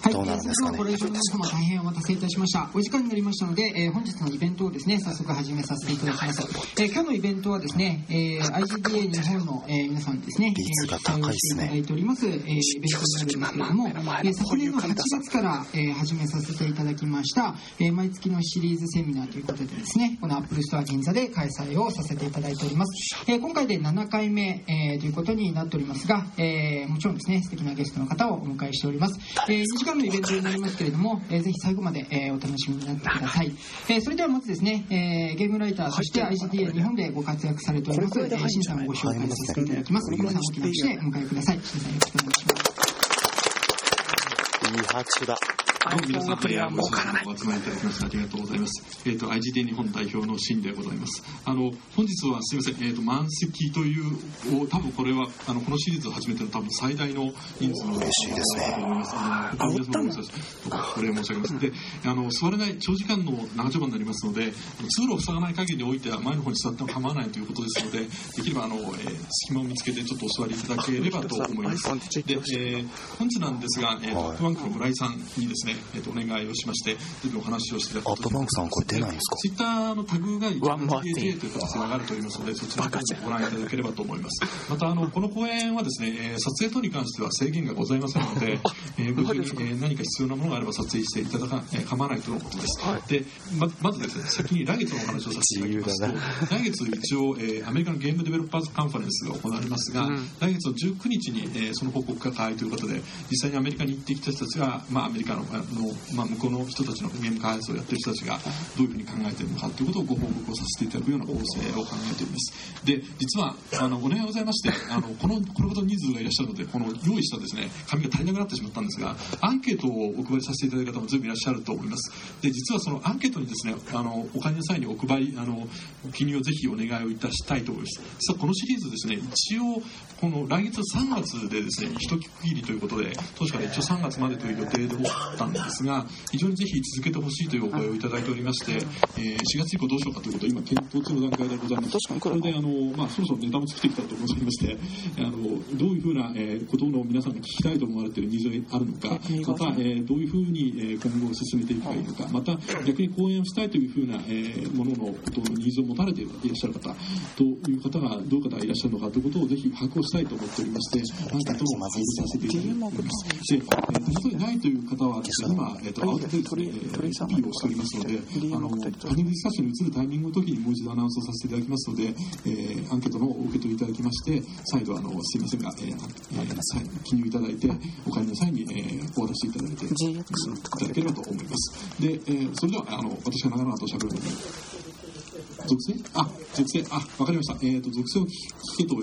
どうなるんですかね。 ご来場の皆様大変お待たせいたしました。お時間になりましたので、本日のイベントをですね早速始めさせていただきます。今日のイベントはですね、IGDA 日本の、皆さんにですね率が高いですね。 いただいております、イベントになるんですけれども、昨年の8月から、始めさせていただきました、毎月のシリーズセミナーということでですね、このアップルストア銀座で開催をさせていただいております。今回で7回目、ということになっておりますが、もちろんですね素敵なゲストの方をお迎えしております。2時間のイベントになりますけれども、ぜひ最後まで、お楽しみになってください。それではまずですね、ゲームライターそして IGDA 日本でご活躍されております、新さんをご紹介させていただきます。皆さん大きな拍手でお迎えください。新さんよろしくお願いします。 いい拍手だ。 皆さん、お集まりいただきましてありがとうございます。IGDA 日本代表の新でございます。本日はすみません、満席という多分これはこのシリーズを始めての多分最大の人数の嬉しいですね。 と思います。皆様のお礼申し上げます。で、座れない長時間の長丁場になりますので、通路を塞がない限りにおいては前の方に座っても構わないということですので、できれば隙間を見つけてちょっとお座りいただければと思います。で、本日なんですが、アップバンクの村井さんにですね、お願いをしまして、お話をしていただくと。 アップバンクさんこれ出ないんですか。 ツイッターのタグが一番 GAJ という形で流れておりますので、そちらをご覧いただければと思います。またこの公演はですね、撮影等に関しては制限がございませんので、ご自由に何か必要なものがあれば撮影していただか構わないとのことです。で、まずですね、先に来月のお話をさせていただきますと、来月一応アメリカのゲームデベロッパーズカンファレンスが行われますが、来月の19日にその報告会ということで、実際にアメリカに行ってきた人たちが、アメリカの向こうの人たちのゲーム開発をやっている人たちがどういうふうに考えているのかということをご報告をさせていただくような構成を考えております。で、実はお願いございまして、これほど人数がいらっしゃるので、この用意したですね紙が足りなくなってしまったんですが、アンケートをお配りさせていただいた方も随分いらっしゃると思います。で、実はそのアンケートにですね、お金の際にお配り記入をぜひお願いをいたしたいと思います。実はこのシリーズですね、一応この来月3月でですね一区切りということで、当初から一応3月までという予定であったんですが、非常にぜひ続けてほしいというお声をいただいておりまして、4月以降どうしようかということを今検討中の段階でございます。これでそろそろネタも尽きてきたと思いまして、どういうふうなことの皆さんが聞きたいと思われているニーズがあるのか、また、どういうふうに今後進めていくかいいのか、また逆に講演をしたいというふうなもののことのニーズを持たれていらっしゃる方という方がどういう方がいらっしゃるのかということをぜひ把握をしたいと思っておりまして、アンケートを配布させていただいております。で、手元にないという方はですね、今慌ててですね、コピーをしておりますので、パネルディスカッションに移るタイミングの時にもう一度アナウンスをさせていただきますので、アンケートのお受け取りいただきまして、再度すいませんが、記入いただいてお帰りの際に、お渡しいただいていただければと思います。で、それでは私が長々と喋るので、属性わかりました。属性を聞けと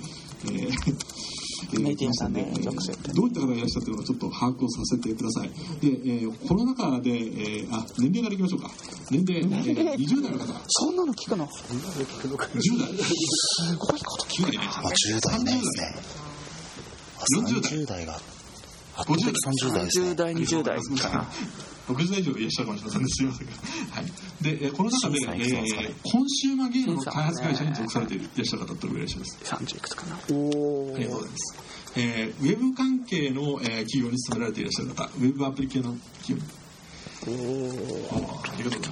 メディアさんね、 どういった方がいらっしゃっているのかちょっと把握をさせてください。で、コロナ禍で、年齢からいきましょうか。年齢、20代の方。 そんなの聞くの？ 10代。 すごいこと聞くね。 10代ね。40代が。 50代、 30代ですね。 30代、20代かな。 60代以上いらっしゃるかもしれませんね。すいませんが。はい。で、この中で、コンシューマーゲームの開発会社に属されていらっしゃる方といらっしゃいます。 30いくつかな。 ありがとうございます。ウェブ関係の、企業に勤められていらっしゃる方、ウェブアプリ系の企業に。ありがとうございます。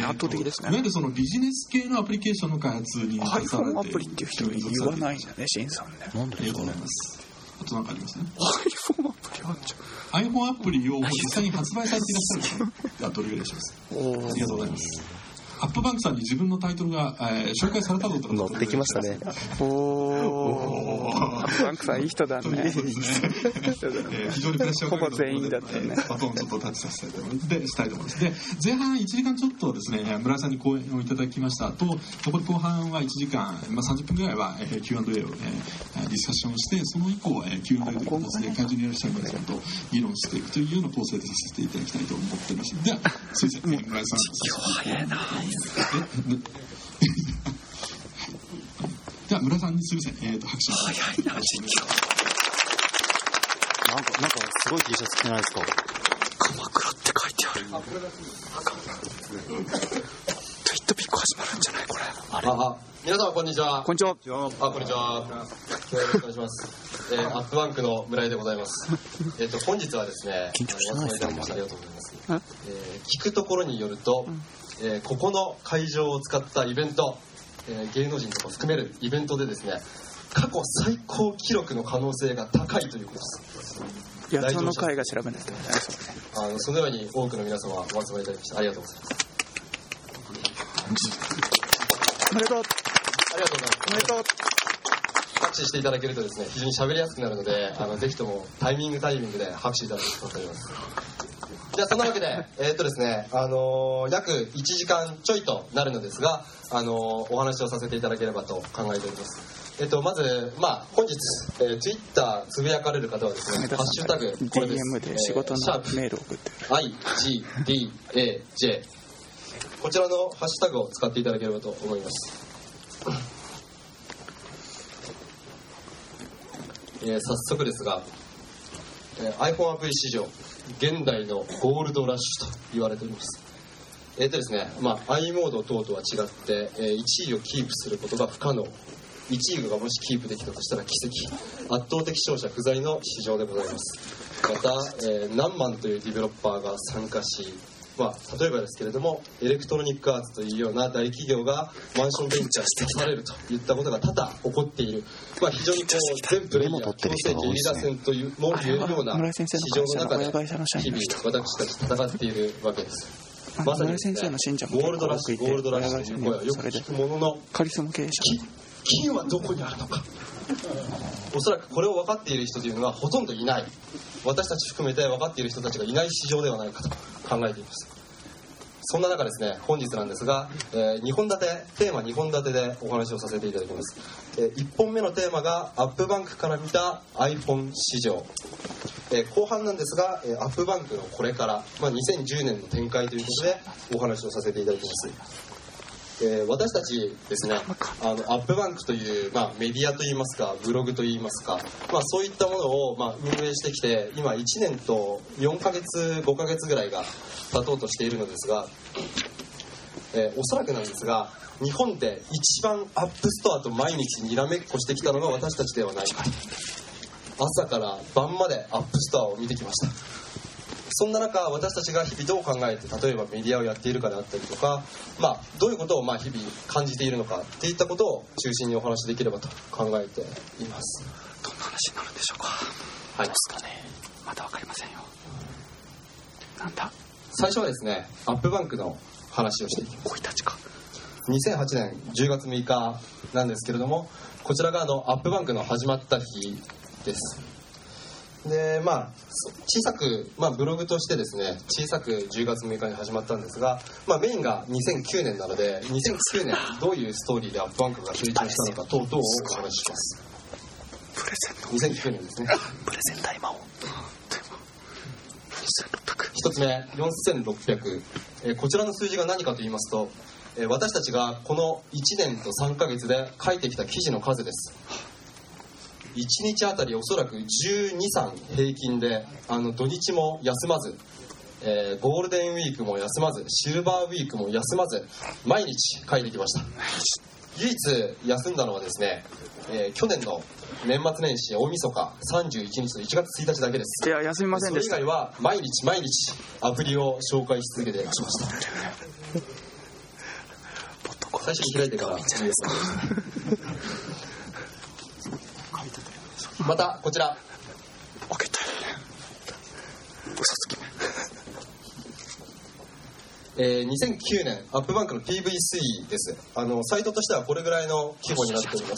圧倒的ですね。 いわゆるそのビジネス系のアプリケーションの開発に携われている。 iPhone アプリっていう人に言わないんだね、シンさんね。 なんでですかね。 ありがとうございます。あと何かありますね。 iPhone アプリあんじゃん。iPhone アプリを実際に発売されていらっしゃる方がどれぐらいいらっしゃいます。ありがとうございます。アップバンクさんに自分のタイトルが、紹介されたこと乗ってきましたね。 アップバンクさんいい人だね。 非常にプレッシャーをかけてほぼ全員だったね。 バトンちょっとタッチさせたいと思います。で、したいと思います。で、前半1時間ちょっとですね、村井さんに講演をいただきました後、残り後半は1時間、30分ぐらいは Q&A を、ディスカッションして、その以降 Q&A という形で会場にいらっしゃる皆さんと議論していくというような構成でさせていただきたいと思っています。では、すいません、村井さん。 早いな。 では村さんにすみません、拍手早いな、実況。 なんかすごい T シャツ着てないですか。 鎌倉って書いてある。と言っトピック始まるんじゃないこれ。 皆様こんにちは。 こんにちは。 こんにちは。よろしくお願いします。アップバンクの村井でございます。本日はですね、 緊張してないですね。 ありがとうございます。聞くところによると、ここの会場を使ったイベント、芸能人とか含めるイベントでですね、過去最高記録の可能性が高いということです。 いや、その会が調べないとね。 そのように多くの皆様お集まりいただきましてありがとうございます。 おめでとう。 ありがとうございます。 おめでとう。 拍手していただけるとですね、非常に喋りやすくなるので、ぜひともタイミングで拍手いただけると分かります。じゃあそんなわけで、ですね、約1時間ちょいとなるのですが、お話をさせていただければと考えております。まず、本日、Twitter つぶやかれる方はですね、ハッシュタグ、これです。 DM で仕事のメールを送ってる。 IGDAJ。こちらのハッシュタグを使っていただければと思います。早速ですが、iPhone アプリ市場、現代のゴールドラッシュと言われております。ですね、i モード等とは違って、1位をキープすることが不可能。1位がもしキープできたとしたら奇跡。圧倒的勝者不在の市場でございます。また、何万というディベロッパーが参加し、例えばですけれども、エレクトロニックアーツというような大企業がマンションベンチャーに出されるといったことが多々起こっている、非常に全プレイヤー強制ゲリラ戦というも言えるような市場の中で日々私たち戦っているわけです。まさにですね、ゴールドラッシュという声はよく聞くものの、金はどこにあるのか。おそらくこれを分かっている人というのはほとんどいない。私たち含めて分かっている人たちがいない市場ではないかと考えています。そんな中ですね、本日なんですが、テーマ2本立てでお話をさせていただきます。1本目のテーマがアップバンクから見た iPhone 市場。後半なんですが、アップバンクのこれから、2010年の展開ということでお話をさせていただきます。私たちですね、アップバンクという、メディアといいますかブログといいますか、そういったものを、運営してきて今1年と4ヶ月5ヶ月ぐらいが経とうとしているのですが、おそらくなんですが日本で一番アップストアと毎日にらめっこしてきたのが私たちではないか。朝から晩までアップストアを見てきました。そんな中、私たちが日々どう考えて、例えばメディアをやっているかであったりとか、どういうことを日々感じているのかっていったことを中心にお話しできればと考えています。 どんな話になるんでしょうか。 はい。 どうですかね。まだわかりませんよ。なんだ。 最初はですね、アップバンクの話をしていきます。 生い立ちか。 2008年10月6日なんですけれども、こちらがアップバンクの始まった日です。で小さく、ブログとしてですね、小さく10月6日に始まったんですが、メインが2009年なので、2009年どういうストーリーでアップバンクが成長したのか等々をお話しします。 プレゼント 2009年ですね。 プレゼンタイマーを一つ目4600、こちらの数字が何かと言いますと、私たちがこの1年と3ヶ月で書いてきた記事の数です。1日あたりおそらく12、3平均で、土日も休まず、ゴールデンウィークも休まず、シルバーウィークも休まず、毎日書いてきました。唯一休んだのはですね、去年の年末年始大晦日31日と1月1日だけです。 いや、休みませんでした。 それ以外は毎日アプリを紹介し続けてきました。最初に開いてからまたこちら開けたよね。嘘つきね。 2009年アップバンクの PV 推移です。サイトとしてはこれぐらいの規模になっております。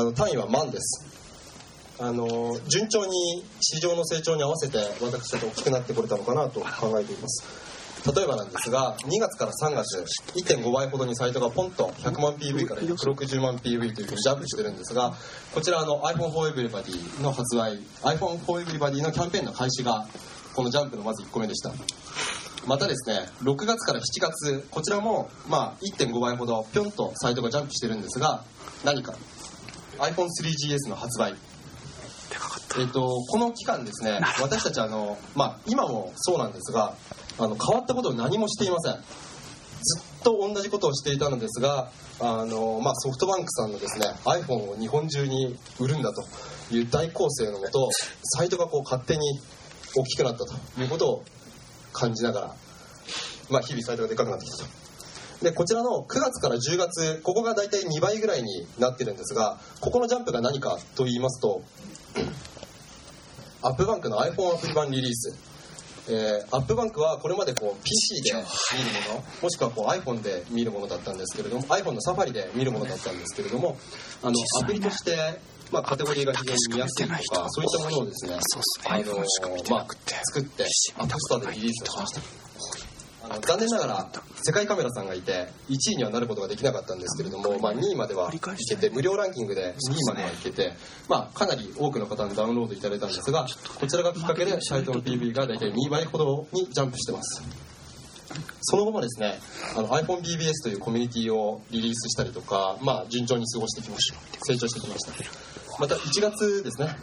単位は万です。順調に市場の成長に合わせて私たち大きくなってこれたのかなと考えています。例えばなんですが、2月から3月 1.5 倍ほどにサイトがポンと100万 PV から160万 PV というふうにジャンプしてるんですが、こちらiPhone for Everybody の発売、 iPhone for Everybody のキャンペーンの開始がこのジャンプのまず1個目でした。またですね、6月から7月、こちらも1.5 倍ほどぴょんとサイトがジャンプしてるんですが、何か iPhone3GS の発売、この期間ですね、私たち今もそうなんですが、変わったことを何もしていません。ずっと同じことをしていたのですが、ソフトバンクさんのですね iPhone を日本中に売るんだという大攻勢のもと、サイトがこう勝手に大きくなったということを感じながら、日々サイトがでかくなってきたと。でこちらの9月から10月、ここが大体2倍ぐらいになってるんですが、ここのジャンプが何かと言いますと、アップバンクの iPhone アプリ版リリース。アップバンクはこれまでこう PC で見るもの、もしくはこう iPhone で見るものだったんですけれども、 iPhone のサファリで見るものだったんですけれども、アプリとしてカテゴリーが非常に見やすいとか、そういったものをですね、作ってアップストアでリリースをしました。残念ながら世界カメラさんがいて1位にはなることができなかったんですけれども、2位まではいけて、無料ランキングで2位まではいけて、かなり多くの方にダウンロードいただいたんですが、こちらがきっかけでサイトの PV が大体2倍ほどにジャンプしてます。その後もですね、iPhoneBBS というコミュニティをリリースしたりとか、順調に過ごしてきました。成長してきました。また1月ですね、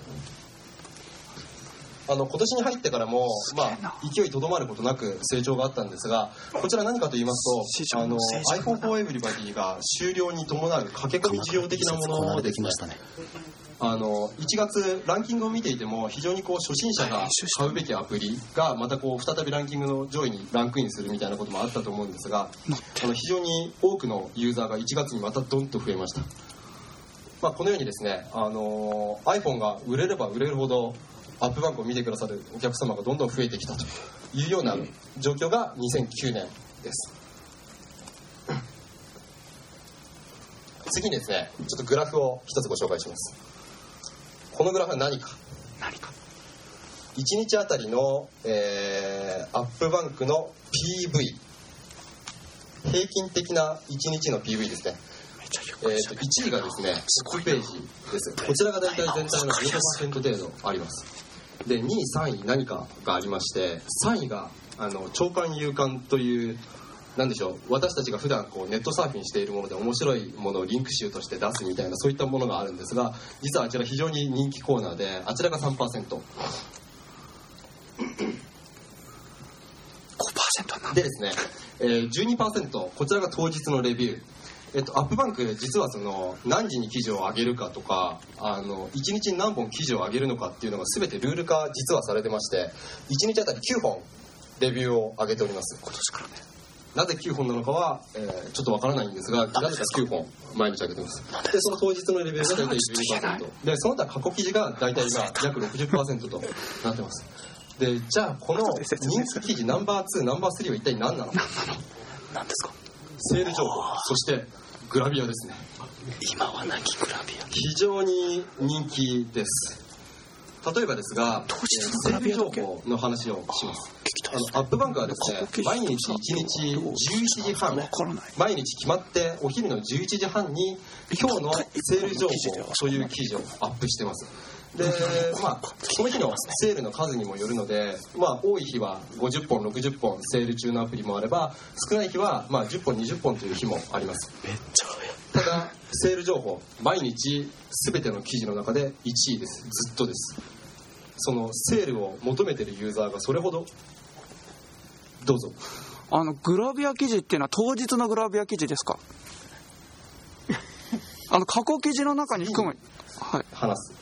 今年に入ってからも、勢いとどまることなく成長があったんですが、こちら何かと言いますと、iPhone for Everybody が終了に伴う駆け込み需要的なものですね。1月ランキングを見ていても、非常にこう初心者が買うべきアプリがまたこう再びランキングの上位にランクインするみたいなこともあったと思うんですが、非常に多くのユーザーが1月にまたドンと増えました。このようにですね、iPhone が売れれば売れるほどアップバンクを見てくださるお客様がどんどん増えてきたというような状況が2009年です。次にですね、ちょっとグラフを一つご紹介します。このグラフは何か1日あたりの、アップバンクの PV、 平均的な1日の PV ですね。1位がですねトップページです。こちらが大体全体の 15% 程度あります。で2位3位何かがありまして、3位が長官夕刊という、なんでしょう、私たちが普段こうネットサーフィンしているもので面白いものをリンク集として出すみたいな、そういったものがあるんですが、実はあちら非常に人気コーナーで、あちらが 3%、 5% でですね、12% こちらが当日のレビュー。アップバンク実はその何時に記事を上げるかとか、1日に何本記事を上げるのかっていうのが全てルール化実はされてまして、1日あたり9本レビューを上げております。今年からね。なぜ9本なのかは、ちょっとわからないんですが、なぜか9本毎日上げてます。でその当日のレビューが大体 12% で、その他過去記事が大体今約 60% となってます。でじゃあこの人気記事ナンバー2ナンバー3は一体何なの？ 何ですか？ セール情報、そしてグラビアですね。 今は何グラビア？ 非常に人気です。例えばですが、セール情報の話をします。アップバンクはですね、毎日1日11時半、毎日決まってお昼の11時半に今日のセール情報という記事をアップしてます。でその日のセールの数にもよるので、多い日は50本60本セール中のアプリもあれば、少ない日は10本20本という日もあります。ただセール情報毎日全ての記事の中で1位です。ずっとです。そのセールを求めているユーザーがそれほど。どうぞ。 グラビア記事っていうのは当日のグラビア記事ですか？過去記事の中に含む、 話す。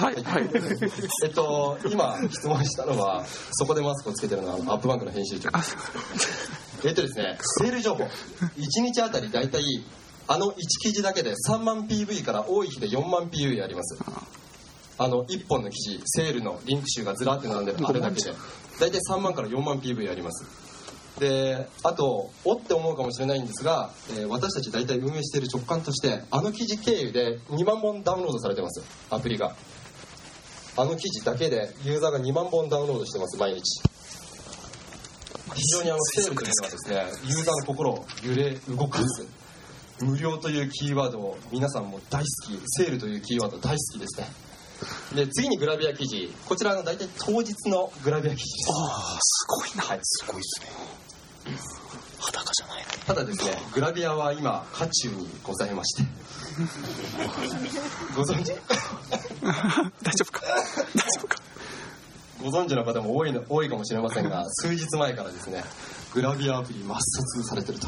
今質問したのは、そこでマスクをつけてるのはアップバンクの編集長ですね、セール情報1日あたりだいたい1記事だけで3万 PV から多い日で4万 PV あります。1本の記事、セールのリンク集がずらって並んでるあれだけでだいたい3万から4万 PV あります。であとって思うかもしれないんですが、私たち大体運営している直感として、記事経由で2万本ダウンロードされてます。アプリが記事だけでユーザーが2万本ダウンロードしてます。毎日。非常にセールというのはですね、ユーザーの心を動かす無料というキーワードを皆さんも大好き、セールというキーワード大好きですね。で次にグラビア記事、こちらの大体当日のグラビア記事です。 すごいな、 すごいですね。 裸じゃないの。 ただですね、グラビアは今渦中にございましてご存知大丈夫かご存知の方も多いかもしれませんが、数日前からですね、グラビアアプリ抹殺されてると。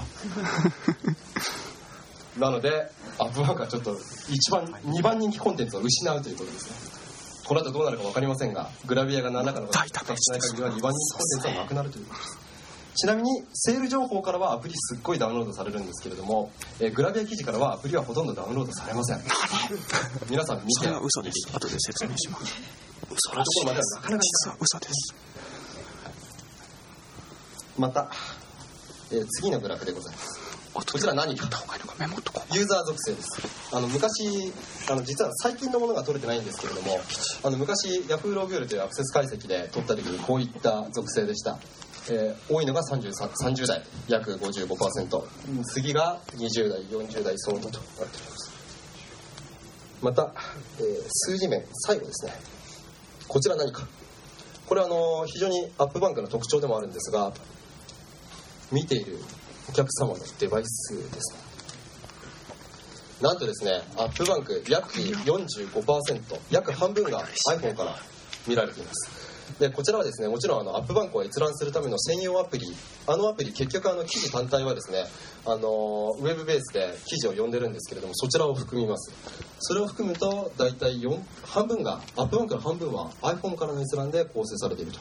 なのでアップバンクはちょっと2番人気コンテンツを失うということですね。この後どうなるか分かりませんが、グラビアが何らかの形で復活しない限りは2番人気コンテンツはなくなるということです。ちなみにセール情報からはアプリすっごいダウンロードされるんですけれども、グラビア記事からはアプリはほとんどダウンロードされません。皆さん見て、 それは嘘です。後で説明します。嘘らしいです。 まではなかなか実は嘘です。 また、次のグラフでございます。こちら何か、ユーザー属性です。昔実は最近のものが取れてないんですけれども、昔ヤフーログールというアクセス解析で取った時にこういった属性でした。多いのが30代約 55%、 次が20代40代その他となっております。また、数字面最後ですね。こちら何か、これは非常にアップバンクの特徴でもあるんですが、見ているお客様のデバイスですね。なんとですね、アップバンク約 45%、 約半分が iPhone から見られています。でこちらはですね、もちろんアップバンクを閲覧するための専用アプリ、アプリ結局記事単体はですね、ウェブベースで記事を読んでるんですけれども、そちらを含みます。それを含むと大体半分が、アップバンクの半分は iPhone からの閲覧で構成されていると。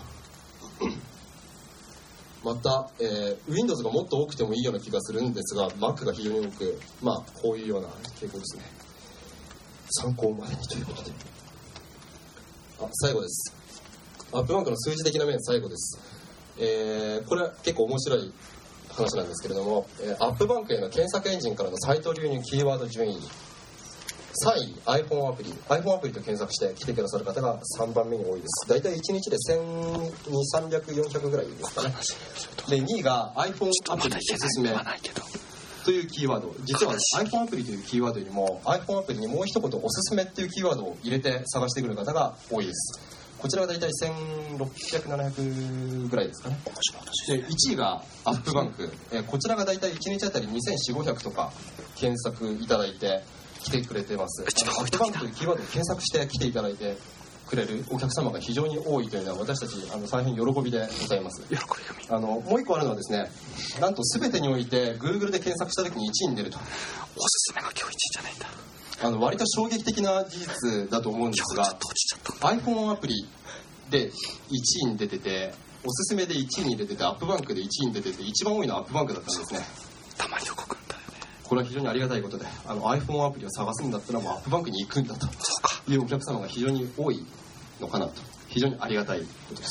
また、Windows がもっと多くてもいいような気がするんですが、 Mac が非常に多く、こういうような傾向ですね。参考までにということで、最後です。アップバンクの数字的な面、最後です。これは結構面白い話なんですけれども、アップバンクへの検索エンジンからのサイト流入キーワード順位、3位 iPhone アプリと検索して来てくださる方が3番目に多いです。だいたい1日で1200、300、400ぐらいですかね。で2位が iPhone アプリおすすめというキーワード。実は、iPhon アプリというキーワードよりも iPhone アプリにもう一言おすすめっていうキーワードを入れて探してくる方が多いです。こちらはだいたい1600、700ぐらいですかね。で1位がアップバンク、こちらがだいたい1日あたり2400、500とか検索いただいて来てくれてます。アップバンクというキーワードを検索して来ていただいてくれるお客様が非常に多いというのは、私たち大変喜びでございます。もう一個あるのはですね、なんと全てにおいて Google で検索した時に1位に出ると。 おすすめが今日1位じゃないんだ。 割と衝撃的な事実だと思うんですが、 iPhone アプリで1位に出てて、おすすめで1位に出てて、アップバンクで1位に出てて、一番多いのはアップバンクだったんですね。 たまに動くんだよね。 これは非常にありがたいことで、iPhone アプリを探すんだったらもうアップバンクに行くんだというお客様が非常に多いのかなと、非常にありがたいことです。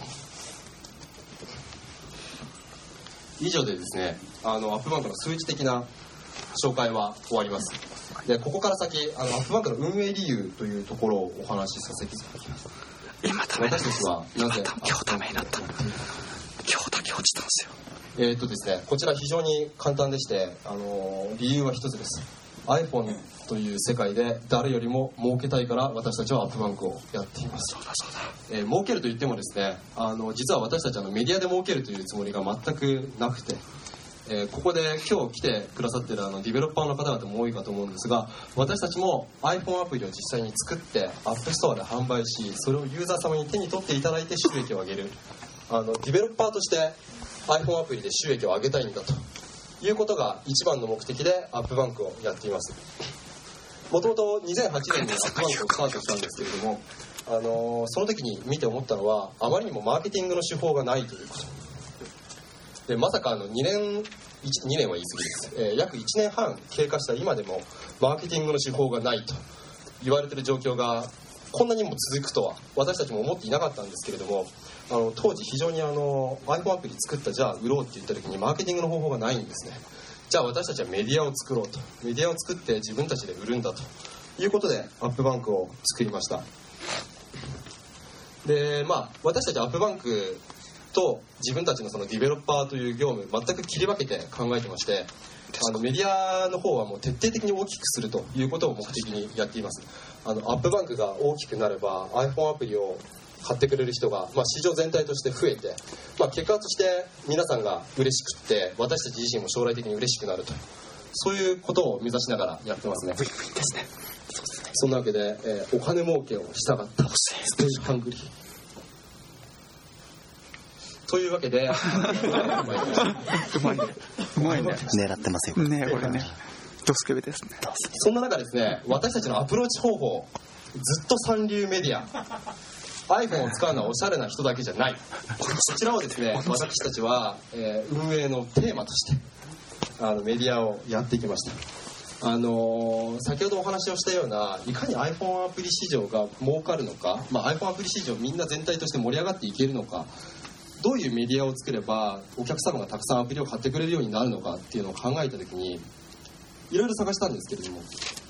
以上でですね、アップバンクの数字的な紹介は終わります。でここから先、アップバンクの運営理由というところをお話しさせていただきます。私たちはなぜ今日ダメになった、今日だけ落ちたんですよ。 ですね、こちら非常に簡単でして、理由は一つです。 iPhone という世界で誰よりも儲けたいから私たちはアップバンクをやっています。儲けるといってもですね、実は私たちメディアで儲けるというつもりが全くなくて、ここで今日来てくださっているディベロッパーの方々も多いかと思うんですが、私たちも iPhone アプリを実際に作ってアップストアで販売し、それをユーザー様に手に取っていただいて収益を上げる、ディベロッパーとして iPhone アプリで収益を上げたいんだということが一番の目的でアップバンクをやっています。もともと2008年にアップバンクをスタートしたんですけれども、その時に見て思ったのは、あまりにもマーケティングの手法がないということで、まさか2年は言い過ぎです、約1年半経過した今でもマーケティングの手法がないと言われている状況がこんなにも続くとは私たちも思っていなかったんですけれども、当時非常にiPhone アプリ作った、じゃあ売ろうって言った時にマーケティングの方法がないんですね。じゃあ私たちはメディアを作ろうと、メディアを作って自分たちで売るんだということでアップバンクを作りました。で私たちアップバンクと自分たちのそのディベロッパーという業務全く切り分けて考えてまして、メディアの方はもう徹底的に大きくするということを目的にやっています。アップバンクが大きくなれば iPhone アプリを買ってくれる人が、市場全体として増えて、結果として皆さんが嬉しくって、私たち自身も将来的に嬉しくなると、そういうことを目指しながらやってますね。そんなわけで、お金儲けをしたかったステイハングリーというわけでうまいねうまいね狙ってますよねこれねドスケベですね。 そんな中ですね、私たちのアプローチ方法、ずっと三流メディア iPhone を使うのはおしゃれな人だけじゃない、こちらをですね私たちは、運営のテーマとしてメディアをやってきました。先ほどお話をしたようないかに iPhone アプリ市場が儲かるのか、iPhone アプリ市場みんな全体として盛り上がっていけるのか、どういうメディアを作ればお客様がたくさんアプリを買ってくれるようになるのかっていうのを考えた時にいろいろ探したんですけれども、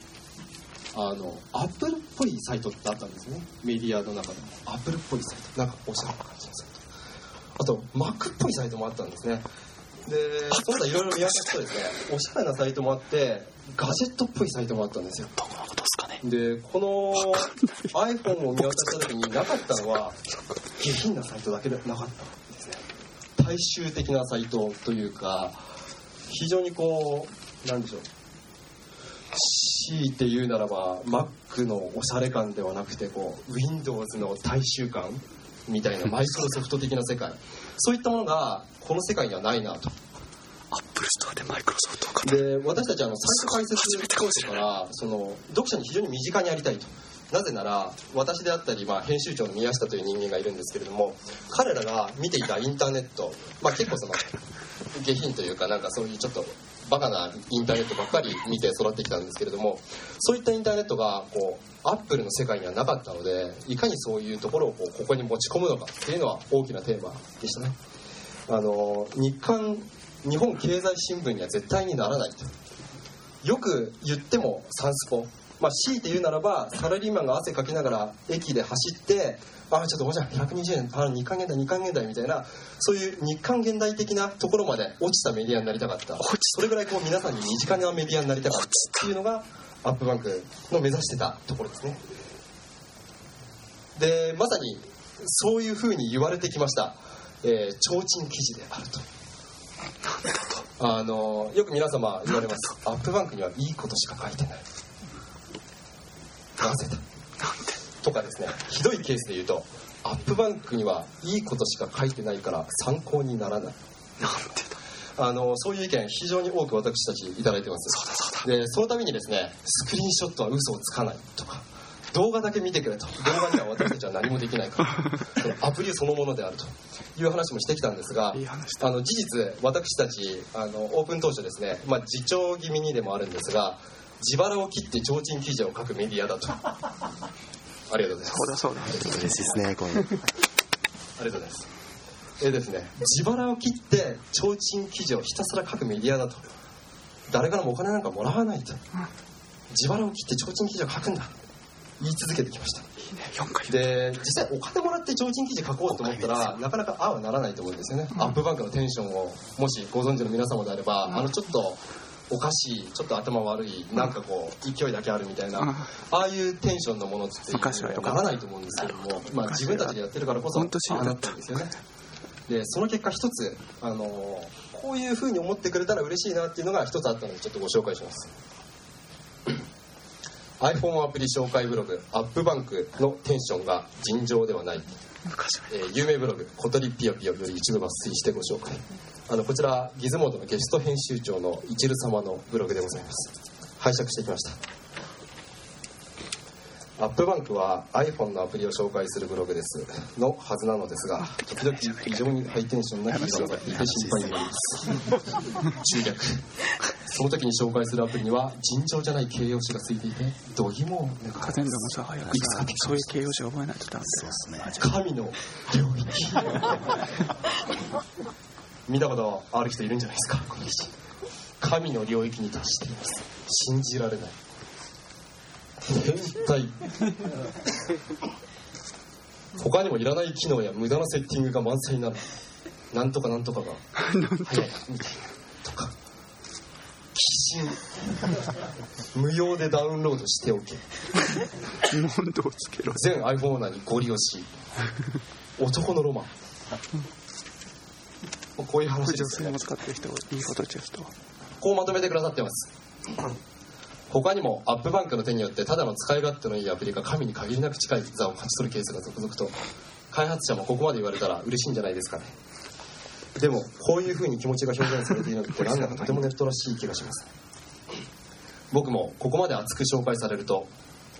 アップルっぽいサイトってあったんですね。メディアの中でアップルっぽいサイト、なんかおしゃれな感じのサイト、あと Mac っぽいサイトもあったんですね。でその他いろいろ見渡すとですね、おしゃれなサイトもあってガジェットっぽいサイトもあったんですよ。 どこのことですかね。 でこの iPhone を見渡した時になかったのは下品なサイトだけでなかったんですね。大衆的なサイトというか、非常になんでしょう、強いて言うならば Mac のおしゃれ感ではなくてWindows の大衆感みたいなマイクロソフト的な世界、そういったものがこの世界にはないなと。 アップルストアでマイクロソフトを買で私たちサイト開設当初から読者に非常に身近にありたいと。なぜなら私であったり、編集長の宮下という人間がいるんですけれども、彼らが見ていたインターネット、結構下品というかなんかそういうちょっとバカなインターネットばっかり見て育ってきたんですけれども、そういったインターネットがアップルの世界にはなかったので、いかにそういうところをここに持ち込むのかっていうのは大きなテーマでしたね。日本経済新聞には絶対にならないとよく言ってもサンスポ、強いて言うならばサラリーマンが汗かきながら駅で走ってちょっとおじゃん120円日刊現代2刊現代みたいな、そういう日刊現代的なところまで落ちたメディアになりたかった、それぐらい皆さんに身近なメディアになりたかったっていうのがアップバンクの目指してたところですね。でまさにそういうふうに言われてきました。提灯記事であるとよく皆様言われます。アップバンクにはいいことしか書いてない、なぜだとかですね、ひどいケースで言うとアップバンクにはいいことしか書いてないから参考にならない、なんてだそういう意見非常に多く私たちいただいてます。でそのためにですね、スクリーンショットは嘘をつかないとか、動画だけ見てくれと、動画には私たちは何もできないからアプリそのものであるという話もしてきたんですが、事実私たちオープン当初ですね、自重気味にでもあるんですが、自腹を切って提灯記事を書くメディアだとありがとうございます。 そうだ嬉しいですね、こういうの。 ありがとうございます。ですね、自腹を切って提灯記事をひたすら書くメディアだと、誰からもお金なんかもらわないと、自腹を切って提灯記事を書くんだ言い続けてきました。で実際お金もらって提灯記事書こうと思ったらなかなかああはならないと思うんですよね。アップバンクのテンションをもしご存知の皆様であれば、ちょっとおかしい、ちょっと頭悪い、なんか勢いだけあるみたいな、ああいうテンションのものっていうのはならないと思うんですけども、自分たちでやってるからこそああなったんですよね。でその結果一つこういうふうに思ってくれたら嬉しいなっていうのが一つあったのでちょっとご紹介します。iPhone アプリ紹介ブログアップバンクのテンションが尋常ではない、有名ブログ小鳥ピヨピヨより一部抜粋してご紹介。こちらギズモードのゲスト編集長の一流様のブログでございます。拝借してきました。アップバンクは iPhone のアプリを紹介するブログですのはずなのですが、時々非常にハイテンションな日々が起こっていて心配になります中略。その時に紹介するアプリには尋常じゃない形容詞がついていて度肝を抜かれます。 早くさそういう形容詞を覚えないとダメですね。 神の領域見たことある人いるんじゃないですか。この記事、神の領域に達しています。信じられない、変態他にもいらない機能や無駄なセッティングが満載になる、なんとかなんとかが早いみたいなとか、寄進無料でダウンロードしておけ、 温度をつけろ、 全 iPhone オーナーにご利用し、男のロマン、こういう話ですよね。 女性も使ってる人いいことチェストこうまとめてくださってます。他にもアップバンクの手によってただの使い勝手のいいアプリが神に限りなく近い座を勝ち取るケースが続々と、開発者もここまで言われたら嬉しいんじゃないですかね。 でもこういう風に気持ちが表現されているのってなんだかとてもネットらしい気がします。僕もここまで熱く紹介されると、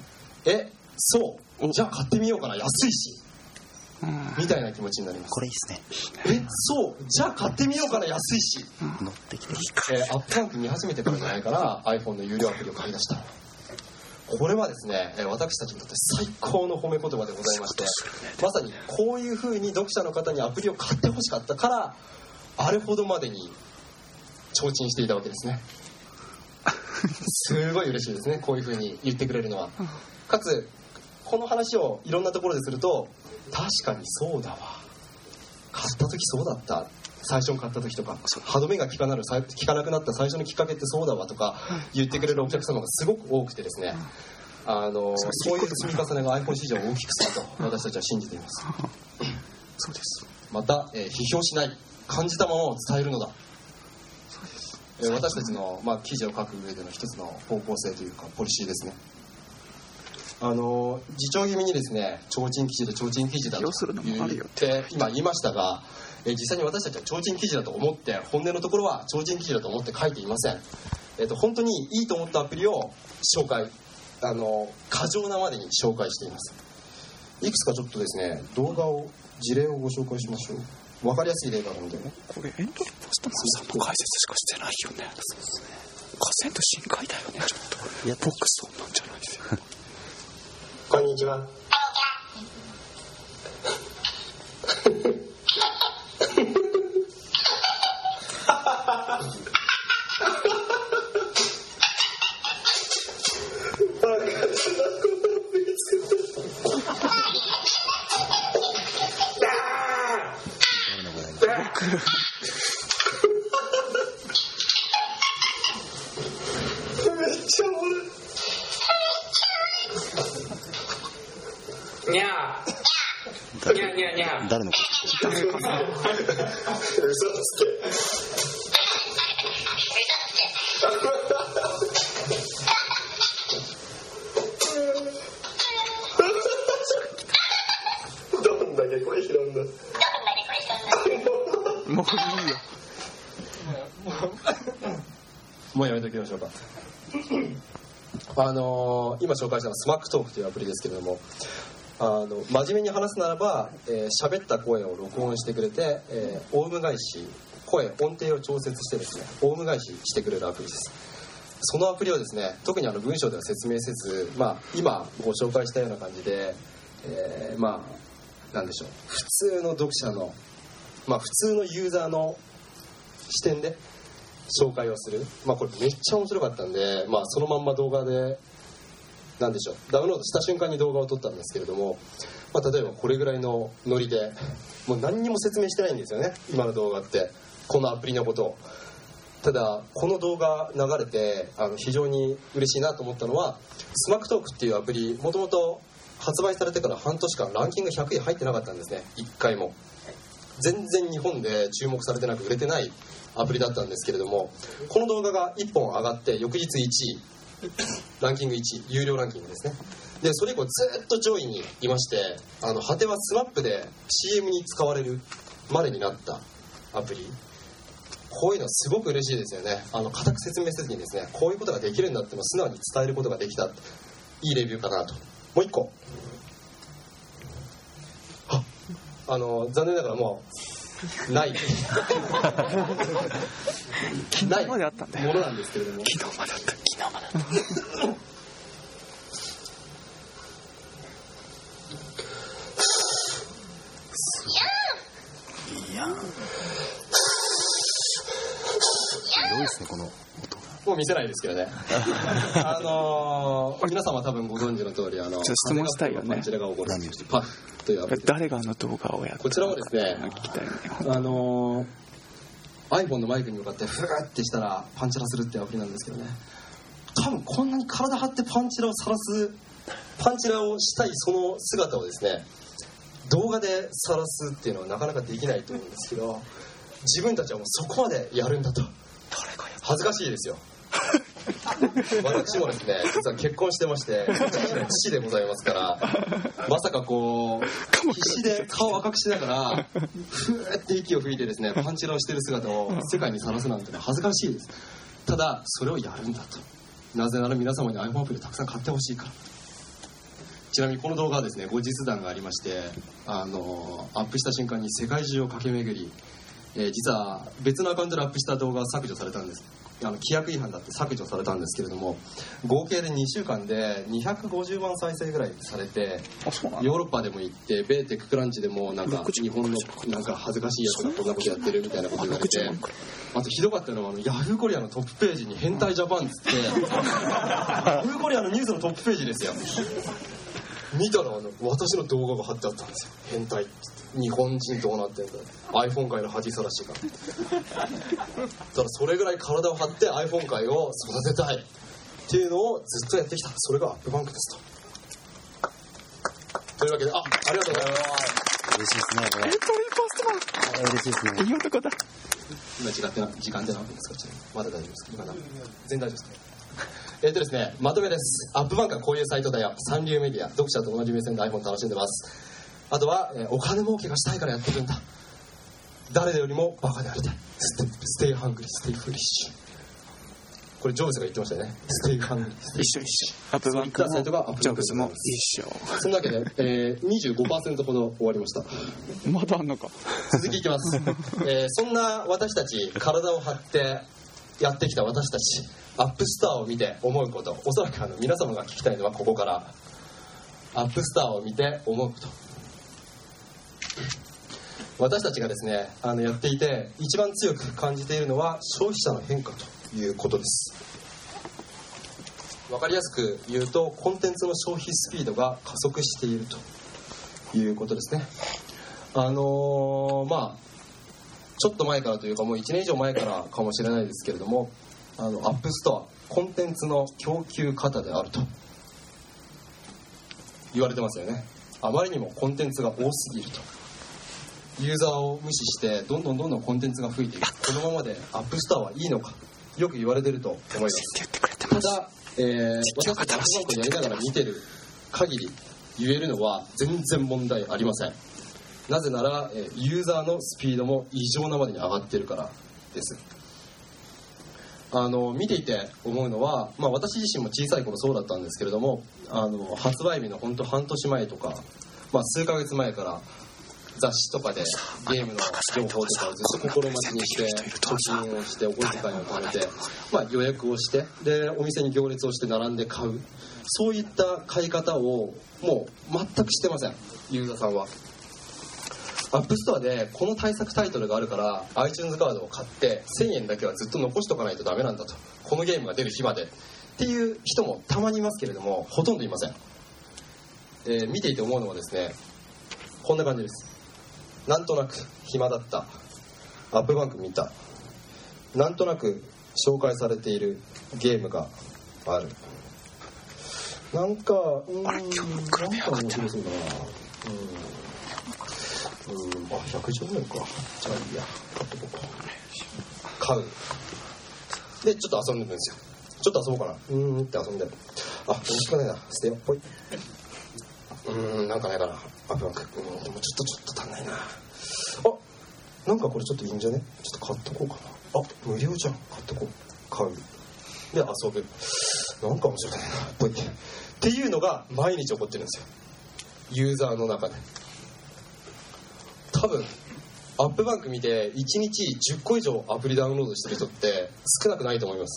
そうじゃあ買ってみようかな、安いしみたいな気持ちになります。 これいいですね。 そうじゃあ買ってみようかな、安いし、 乗ってきてアップランク見始めてからじゃないから iPhone の有料アプリを買い出した。これはですね、私たちにとって最高の褒め言葉でございまして、まさにこういう風に読者の方にアプリを買ってほしかったから、あれほどまでに提灯していたわけですね。すごい嬉しいですね、こういう風に言ってくれるのは。かつこの話をいろんなところですると、確かにそうだわ、買った時そうだった、最初に買った時とか、歯止めが効かなくなった最初のきっかけってそうだわとか言ってくれるお客様がすごく多くてですね、そういう積み重ねが iPhone 市場を大きくすると私たちは信じています。 そうです。 また、批評しない、感じたままを伝えるのだ。私たちの、記事を書く上での一つの方向性というかポリシーですね。自重気味にですね、提灯記事と言って今言いましたが、実際に私たちは提灯記事だと思って、本音のところは提灯記事だと思って書いていません。本当にいいと思ったアプリを紹介、過剰なまでに紹介しています。いくつかちょっとですね、事例をご紹介しましょう。分かりやすい例があるので、 これエンドレポストマンさんの解説しかしてないよね。そうですね。河川と深海だよね、ちょっと。いや、僕そうなんじゃないですよ。 こんにちは。 誰の誰かな。 嘘つけ。どんだけこれ拾うんだ。 もういいよ。 もうやめておきましょうか。今紹介したのはスマックトークというアプリですけれども、真面目に話すならば、喋った声を録音してくれて、オウム返し、音程を調節してですね、オウム返ししてくれるアプリです。そのアプリをですね、特に文章では説明せず、今ご紹介したような感じで、なんでしょう、普通の読者の、普通のユーザーの視点で紹介をする。これめっちゃ面白かったんで、そのまんま動画で、なんでしょう、ダウンロードした瞬間に動画を撮ったんですけれども、例えばこれぐらいのノリで、もう何にも説明してないんですよね、今の動画って、このアプリのことを。ただこの動画流れて非常に嬉しいなと思ったのは、スマックトークっていうアプリ、もともと発売されてから半年間ランキング100位入ってなかったんですね。1回も全然日本で注目されてなく売れてないアプリだったんですけれども、この動画が1本上がって翌日1位、ランキング1位、有料ランキングですね。でそれ以降ずっと上位にいまして、果てはスマップで CM に使われるまでになったアプリ。こういうのすごく嬉しいですよね。固く説明せずにですね、こういうことができるんだっていうのを素直に伝えることができた、いいレビューかなと。もう一個、残念ながらもうない昨日まであったんだよ。 ものなんですけれども、 昨日まであった。 いやすごいですね、この音。 もう見せないですけどね。皆様多分ご存知の通り、 質問したいよね。 こちらが起こるパフというアプリ。 誰が動画をやったのか。 こちらはですね、 聞きたいね。 iPhone のマイクに向かってフーってしたらパンチラするっていうアプリなんですけどね、多分こんなに体張ってパンチラをしたいその姿をですね、動画で晒すっていうのはなかなかできないと思うんですけど、自分たちはもうそこまでやるんだと。恥ずかしいですよ。 私もですね実は結婚してまして父でございますから、まさかこう必死で顔を赤くしながらふーって息を吹いてですねパンチラをしている姿を世界にさらすなんて、ね、恥ずかしいです。ただそれをやるんだと。なぜなら皆様に iPhone アプリをたくさん買ってほしいから。ちなみにこの動画はですね後日談がありまして、アップした瞬間に世界中を駆け巡り、実は別のアカウントでアップした動画は削除されたんです。規約違反だって削除されたんですけれども、合計で2週間で250万再生ぐらいされて、ヨーロッパでも行ってベーテッククランチでもなんか日本のなんか恥ずかしいやつがこんなことやってるみたいなこと言われて、あとひどかったのはヤフーコリアのトップページに変態ジャパンっつってヤフーコリアのニュースのトップページですよ。見たら私の動画が貼ってあったんですよ。変態って日本人どうなってんだ iPhone 界の恥さらしが。ただそれぐらい体を張って iPhone 界を育てたいっていうのをずっとやってきた。それがアップバンクですというわけで、ありがとうございます。 嬉しいですねこれ。嬉しいですね。 いい男だ。 今時間で何分ですか？まだ大丈夫ですか？今何分？全然大丈夫ですか？ですね、まとめです。アップバンクはこういうサイトだよ。三流メディア、読者と同じ目線で iPhone 楽しんでます。あとは、お金儲けがしたいからやってるんだ。誰よりもバカでありたい。ステイハングリー、ステイフリッシュ。これジョブズが言ってましたよね。ステイハングリー。 一緒。アップバンクもジョブズも一緒。 そのわけで、25% ほど終わりました。 まだあんのか。 続きいきます。そんな私たち、体を張ってやってきた私たち、アップスターを見て思うこと、おそらく皆様が聞きたいのはここから。アップスターを見て思うこと。私たちがですねやっていて一番強く感じているのは消費者の変化ということです。分かりやすく言うとコンテンツの消費スピードが加速しているということですね。ちょっと前からというかもう1年以上前からかもしれないですけれどもアップストアコンテンツの供給過であると言われてますよね。あまりにもコンテンツが多すぎると。ユーザーを無視してどんどんコンテンツが増えていく。このままでアップストアはいいのかよく言われてると思います。ただ、私たちアップバンクをやりながら見てる限り言えるのは全然問題ありません。なぜならユーザーのスピードも異常なまでに上がってるからです。見ていて思うのは、私自身も小さい頃そうだったんですけれども発売日の本当半年前とか、数ヶ月前から雑誌とかでゲームの情報とかをずっと心待ちにして貯金をしてお小遣いを貯めて、予約をしてでお店に行列をして並んで買う、そういった買い方をもう全くしてませんユーザーさんは。アップストアでこの対策タイトルがあるから iTunes カードを買って1000円だけはずっと残しとかないとダメなんだと、このゲームが出る日までっていう人もたまにいますけれどもほとんどいません。見ていて思うのはですねこんな感じです。なんとなく暇だった、アップバンク見た、なんとなく紹介されているゲームがある、なんか面白そうだな、110円か、じゃあいいや、買っとこうか、買うでちょっと遊んでるんですよ。ちょっと遊ぼうかな、って遊んでる、面白くないな、捨てよう、ぽい、なんかないかな、アップバンク、でもちょっと足んないな、なんかこれちょっといいんじゃね、ちょっと買っとこうかな、無料じゃん、買っとこう、買うで遊ぶ、なんか面白くないな、ぽいっていうのが毎日起こってるんですよユーザーの中で。多分アップバンク見て1日10個以上アプリダウンロードしてる人って少なくないと思います。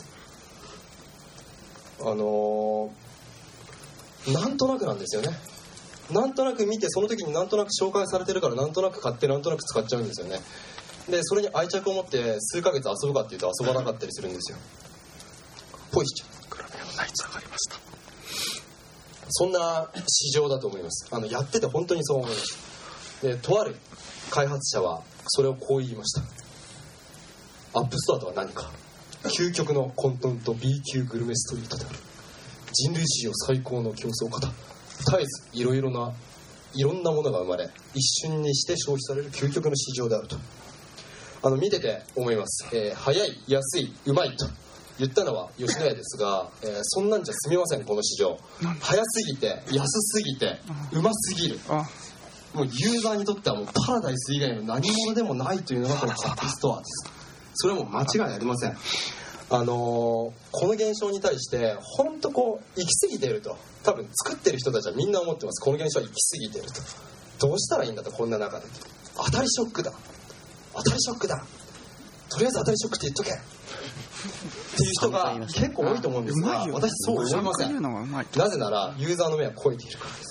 なんとなくなんですよね。なんとなく見てその時になんとなく紹介されてるからなんとなく買ってなんとなく使っちゃうんですよね。でそれに愛着を持って数ヶ月遊ぶかっていうと遊ばなかったりするんですよ。ポイしちゃう。 グラベオナイツ上がりました。 そんな市場だと思います。やってて本当にそう思います。でとある開発者はそれをこう言いました。アップストアとは何か、究極の混沌と B 級グルメストリートである。人類史上最高の競争家だ。絶えずいろんなものが生まれ一瞬にして消費される究極の市場であると見てて思います。早い、安い、うまいと言ったのは吉野家ですが、そんなんじゃ済みません。この市場早すぎて安すぎてうますぎる。もうユーザーにとってはもうパラダイス以外の何物でもないというのがこのアップストアです。それはもう間違いありません。この現象に対して本当こう行き過ぎていると多分作ってる人たちはみんな思ってます。この現象は行き過ぎていると、どうしたらいいんだと、こんな中で当たりショックだ、当たりショックだ、とりあえず当たりショックって言っとけっていう人が結構多いと思うんですが、私そう思いません。なぜならユーザーの目は超えているからです。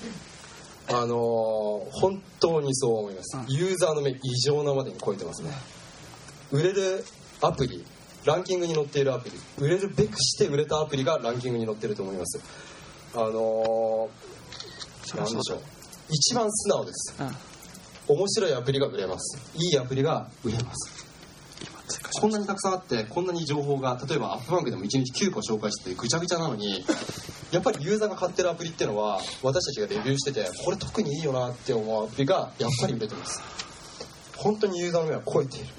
本当にそう思います。ユーザーの目異常なまでに超えてますね。売れるアプリ、ランキングに載っているアプリ、売れるべくして売れたアプリがランキングに載っていると思います。なんでしょう、一番素直です。面白いアプリが売れます。いいアプリが売れます。こんなにたくさんあってこんなに情報が、例えばアップバンクでも1日9個紹介してぐちゃぐちゃなのに、やっぱりユーザーが買ってるアプリっていうのは私たちがレビューしててこれ特にいいよなって思うアプリがやっぱり売れてます。本当にユーザーの目は超えている。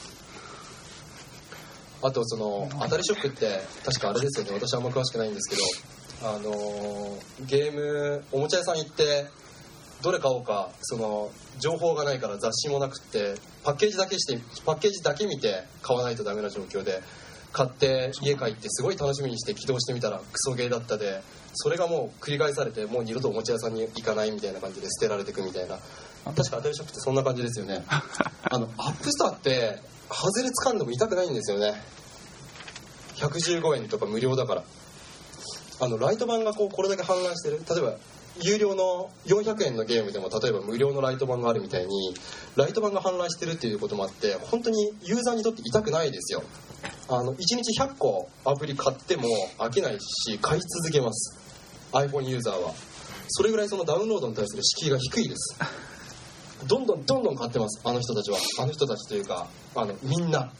あとその当たりショックって確かあれですよね、私はあんま詳しくないんですけど、ゲームおもちゃ屋さん行ってどれ買おうか、その情報がないから雑誌もなくってパッケージだけ見て買わないとダメな状況で、買って家帰ってすごい楽しみにして起動してみたらクソゲーだったで、それがもう繰り返されてもう二度とおもちゃ屋さんに行かないみたいな感じで捨てられていくみたいな、確か当たりショックってそんな感じですよね。アップストアって外れつかんでも痛くないんですよね。115円とか無料だから。ライト版がこれだけ氾濫してる、例えば有料の400円のゲームでも例えば無料のライト版があるみたいにライト版が氾濫してるっていうこともあって本当にユーザーにとって痛くないですよ。1日100個アプリ買っても飽きないし買い続けます。 iPhone ユーザーはそれぐらいそのダウンロードに対する敷居が低いです。どんどん買ってます。あの人たちは、あの人たちというかみんな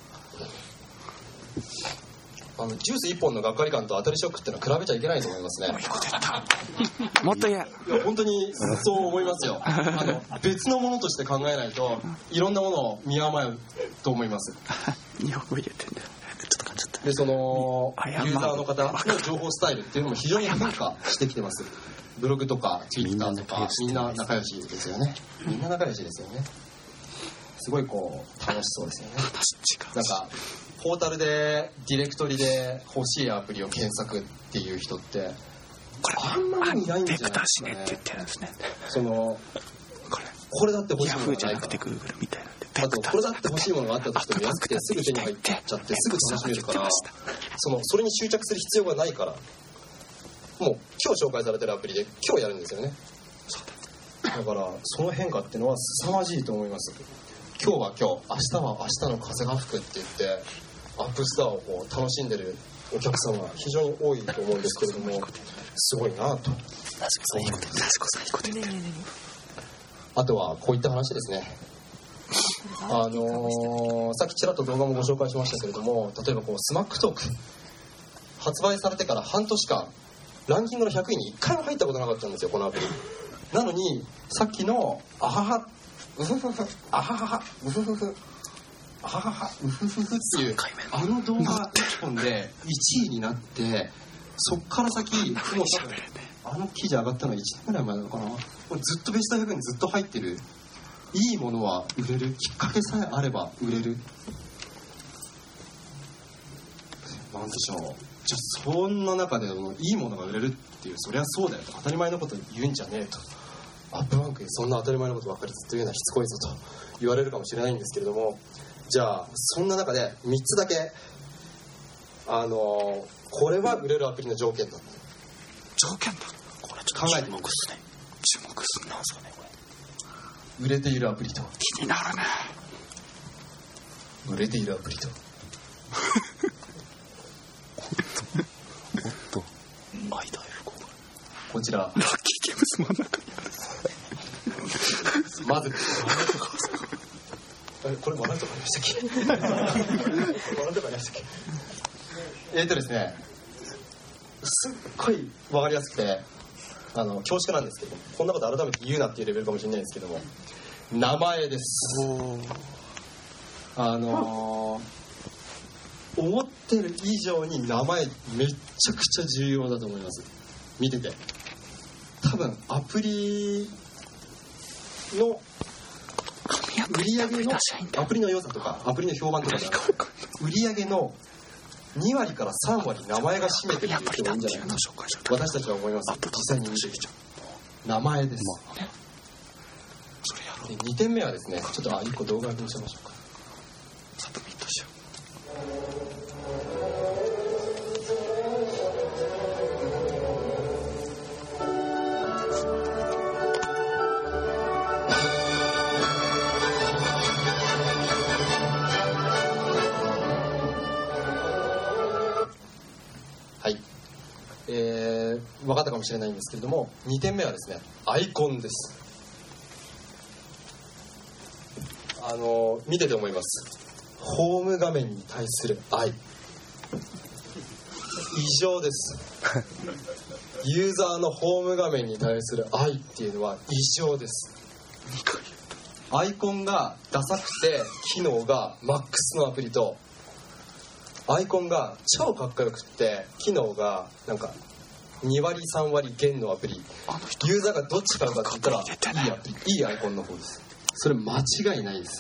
ジュース1本のがっかり感と当たりショックっていうのは比べちゃいけないと思いますね。 もっといや本当にそう思いますよ。別のものとして考えないといろんなものを見誤ると思います。 日本語入れてんだよ。ちょっと噛んじゃった。 でそのユーザーの方の情報スタイルっていうのも非常に変化してきてます。ブログとかツイッターとかみんな仲良しですよね。みんな仲良しですよね。すごいこう楽しそうですよね。なんかポータルでディレクトリで欲しいアプリを検索っていう人ってあんまりいないんじゃないですかね。そのこれだって欲しいものがないから、あとこれだって欲しいものがあったとしても安くてすぐ手に入っちゃってすぐ楽しめるから、それに執着する必要がないから、もう今日紹介されてるアプリで今日やるんですよね。だからその変化っていうのは凄まじいと思います。今日は今日、明日は明日の風が吹くって言ってアップストアをこう楽しんでるお客さんが非常に多いと思うんですけれども、すごいなと。あとはこういった話ですね。さっきちらっと動画もご紹介しましたけれども、例えばこうスマックトーク発売されてから半年間ランキングの100位に1回も入ったことなかったんですよ、このアプリ。なのにさっきのあははうふふふあはははうふふふあはははうふふふっていう動画1本で1位になって、そっから先もう多分記事上がったのは1年ぐらい前なのかな。もうずっとベスト100にずっと入ってる。いいものは売れる、きっかけさえあれば売れる。なんでしょう、じゃあそんな中でいいものが売れるっていう、そりゃそうだよと当たり前のこと言うんじゃねえと、アップバンクにそんな当たり前のことばっかりずっと言うのはしつこいぞと言われるかもしれないんですけれども、じゃあそんな中で3つだけこれは売れるアプリの条件だ、 条件だ、これちょっと考えてみます。注目するな、そうね、これ売れているアプリと、 気になるね、 売れているアプリとこちらラッキーゲームス真ん中にまずこれ笑うとかありましたっけ笑うとかありましたっけですね、すっごい分かりやすくて恐縮なんですけど、こんなこと改めて言うなっていうレベルかもしれないですけども、名前です。思っててる以上に名前めちゃくちゃ重要だと思います。見てて多分アプリの売り上げのアプリの良さとかアプリの評判とか売り上げの2割から3割名前が占めてるって言ってもいいんじゃないかな私たちは思います。実際に見てみて名前です。で2点目はですね、ちょっと1個動画に見せましょうか。サブミットしよう。分かったかもしれないんですけれども、2点目はですね、アイコンです。見てて思います。ホーム画面に対する愛異常です。ユーザーのホーム画面に対する愛っていうのは異常です。アイコンがダサくて機能がマックスのアプリと、アイコンが超かっこよくって機能がなんか2割3割減のアプリ、ユーザーがどっち買うかって言ったらいいアプリ、いいアイコンの方です。それ間違いないです。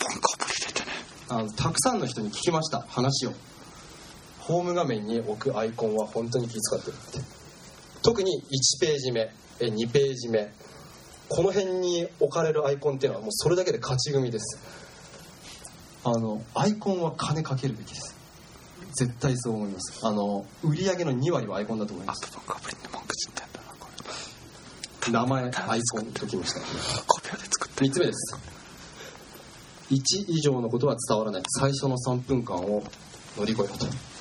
たくさんの人に聞きました、話を。ホーム画面に置くアイコンは本当に気遣ってるって。特に1ページ目2ページ目、この辺に置かれるアイコンっていうのはもうそれだけで勝ち組です。アイコンは金かけるべきです。絶対そう思います。売り上げの2割はアイコンだと思います。名前アイコンときました。3つ目です。1以上のことは伝わらない、最初の3分間を乗り越えろ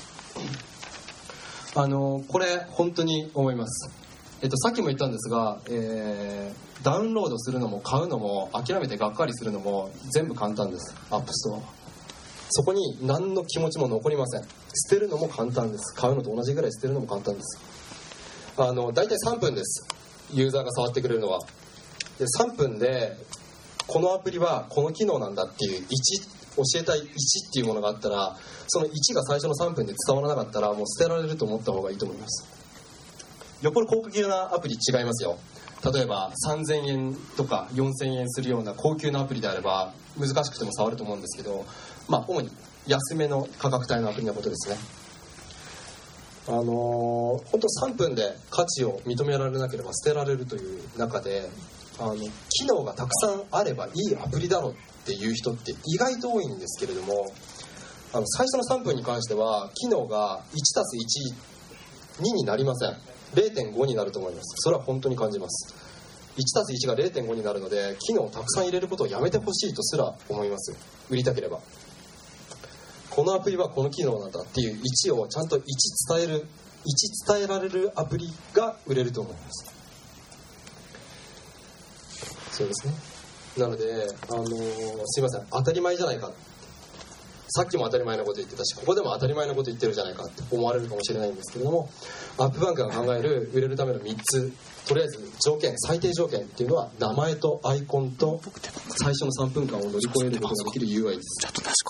と。これ本当に思います。さっきも言ったんですが、ダウンロードするのも買うのも諦めてがっかりするのも全部簡単です。アップストアはそこに何の気持ちも残りません。捨てるのも簡単です。買うのと同じぐらい捨てるのも簡単です。だいたい3分です。ユーザーが触ってくれるのは。で3分でこのアプリはこの機能なんだっていう教えたい1っていうものがあったら、その1が最初の3分で伝わらなかったらもう捨てられると思った方がいいと思います。よっぽど高級なアプリ違いますよ。例えば3000円とか4000円するような高級なアプリであれば難しくても触ると思うんですけど、主に安めの価格帯のアプリのことですね。本当3分で価値を認められなければ捨てられるという中で、機能がたくさんあればいいアプリだろうっていう人って意外と多いんですけれども、最初の3分に関しては機能が 1+1 2になりません。 0.5 になると思います。それは本当に感じます。 1+1 が 0.5 になるので、機能をたくさん入れることをやめてほしいとすら思います。売りたければこのアプリはこの機能なんだっていう1をちゃんと1伝えられるアプリが売れると思います。そうですね。なので、すいません、当たり前じゃないか、さっきも当たり前のこと言ってたし、ここでも当たり前のこと言ってるじゃないかって思われるかもしれないんですけれども、アップバンクが考える売れるための3つ、とりあえず条件、最低条件っていうのは名前とアイコンと最初の3分間を乗り越えることができる UI です。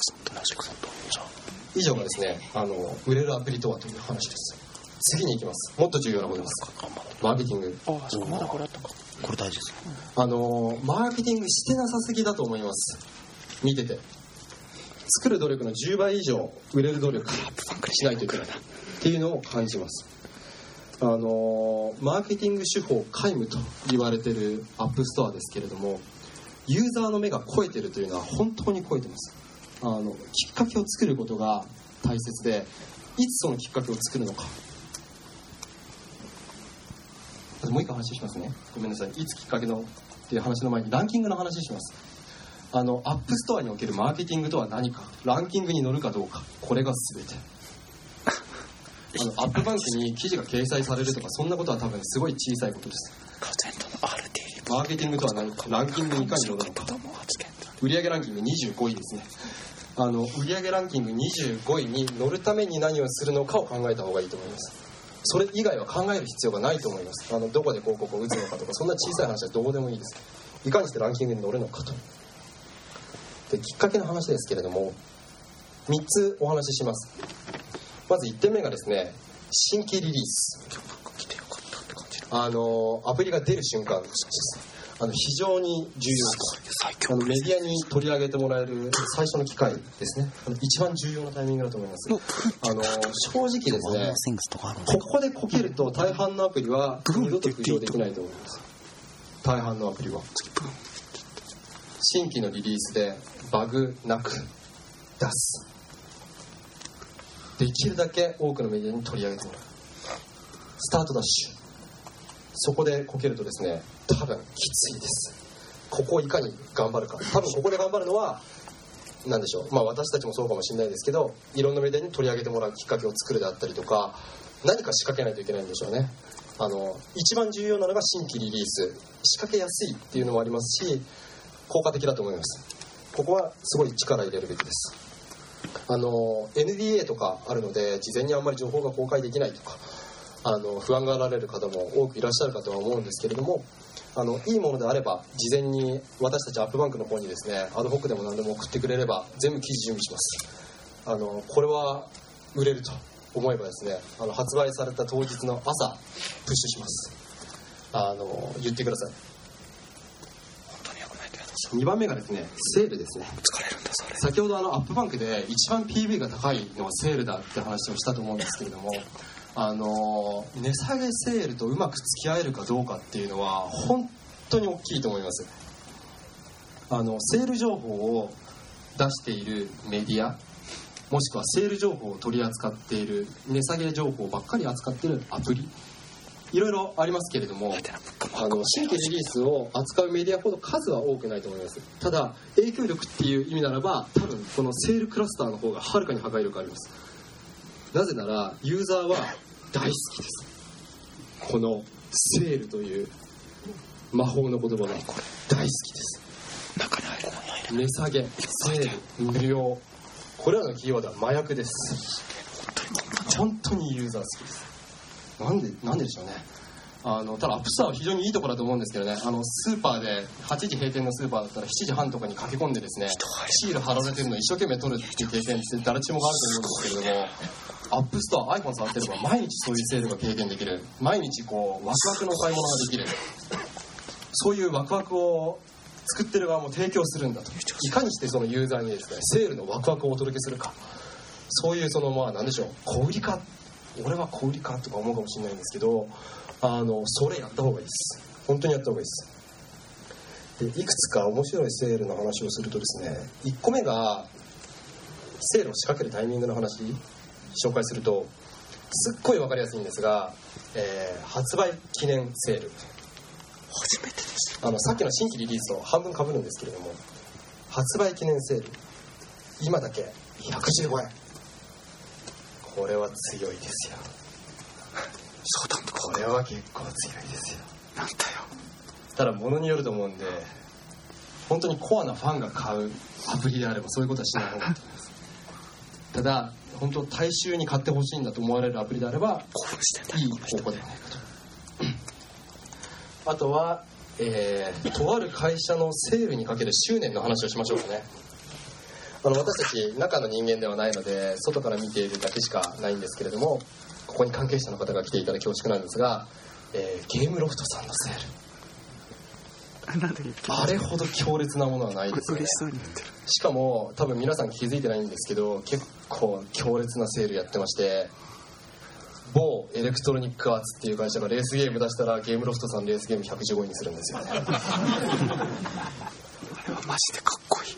以上がですね、売れるアプリとはという話です。次に行きます。もっと重要なことです。マーケティング。 まだこれあったか。これ大事ですね。 マーケティングしてなさすぎだと思います。見てて作る努力の10倍以上売れる努力しないといけないっていうのを感じます。マーケティング手法皆無と言われているアップストアですけれども、ユーザーの目が肥えてるというのは本当に肥えてます。きっかけを作ることが大切で、いつそのきっかけを作るのか。もう一回話しますね。ごめんなさい。いつきっかけのっていう話の前にランキングの話します。アップストアにおけるマーケティングとは何か、ランキングに乗るかどうか、これが全て。アップバンクに記事が掲載されるとか、そんなことは多分すごい小さいことです。マーケティングとは何か、ランキングにいかに乗るのか。売上ランキング25位ですね。売上ランキング25位に乗るために何をするのかを考えた方がいいと思います。それ以外は考える必要がないと思います。どこで広告を打つのかとか、そんな小さい話はどうでもいいです。いかにしてランキングに乗るのかと。で、きっかけの話ですけれども、3つお話しします。 まず1点目がですね、新規リリース。アプリが出る瞬間、非常に重要です。メディアに取り上げてもらえる最初の機会ですね。一番重要なタイミングだと思います。正直ですね、ここでこけると大半のアプリは二度と浮上できないと思います。大半のアプリは新規のリリースでバグなく出す。できるだけ多くのメディアに取り上げてもらう。スタートダッシュ。そこでこけるとですね、多分きついです。ここをいかに頑張るか。多分ここで頑張るのは何でしょう、私たちもそうかもしれないですけど、いろんなメディアに取り上げてもらうきっかけを作るであったりとか、何か仕掛けないといけないんでしょうね。一番重要なのが新規リリース。仕掛けやすいっていうのもありますし、効果的だと思います。ここはすごい力入れるべきです。NDA とかあるので、事前にあんまり情報が公開できないとか、不安がられる方も多くいらっしゃるかとは思うんですけれども、いいものであれば事前に私たちアップバンクの方にですね、アドホックでも何でも送ってくれれば全部記事準備します。これは売れると思えばですね、発売された当日の朝プッシュします。言ってください。 本当に良くないけど。 2番目がですね、セールですね。 疲れるんだそれ。 先ほどアップバンクで一番 PV が高いのはセールだって話をしたと思うんですけれども、値下げセールとうまく付き合えるかどうかっていうのは本当に大きいと思います。セール情報を出しているメディア、もしくはセール情報を取り扱っている、値下げ情報ばっかり扱っているアプリ、いろいろありますけれども、新規リリースを扱うメディアほど数は多くないと思います。ただ影響力っていう意味ならば、多分このセールクラスターの方がはるかに破壊力あります。なぜならユーザーは大好きです。このセールという魔法の言葉が大好きです。 中に入るの値下げ、セール、無料、これらのキーワードは麻薬です。本当にユーザー好きです。なんででしょうね。ただアップストアは非常にいいところだと思うんですけどね、スーパーで8時閉店のスーパーだったら7時半とかに駆け込んでですね、シール貼られてるのを一生懸命取るっていう経験って誰しもがあると思うんですけれども、アップストア iPhone 触ってれば毎日そういうセールが経験できる、毎日ワクワクのお買い物ができる、そういうワクワクを作ってる側も提供するんだと。いかにしてそのユーザーにですね、セールのワクワクをお届けするか、そういう何でしょう、小売りか、俺は小売りかとか思うかもしれないんですけど、それやった方がいいです。本当にやった方がいいです。でいくつか面白いセールの話をするとですね、1個目がセールを仕掛けるタイミングの話紹介すると、すっごい分かりやすいんですが、発売記念セール、 初めてです。 さっきの新規リリースと半分被るんですけれども、発売記念セール、今だけ115円、これは強いですよ。 そうだ、 これは結構強いですよ。 なんだよ。 ただ物によると思うんで、本当にコアなファンが買うアプリであればそういうことはしない方がいいと思います。ただ本当大衆に買ってほしいんだと思われるアプリであればいい方向ではないかと。あとは、とある会社のセールにかける執念の話をしましょうかね。私たち中の人間ではないので外から見ているだけしかないんですけれども、ここに関係者の方が来ていただき恐縮なんですが、ゲームロフトさんのセール、あれほど強烈なものはないですね。 嬉しそうに言ってる。 しかも多分皆さん気づいてないんですけど、結構強烈なセールやってまして、某エレクトロニックアーツっていう会社がレースゲーム出したら、ゲームロフトさんレースゲーム115円にするんですよね。 あれはマジでかっこいい。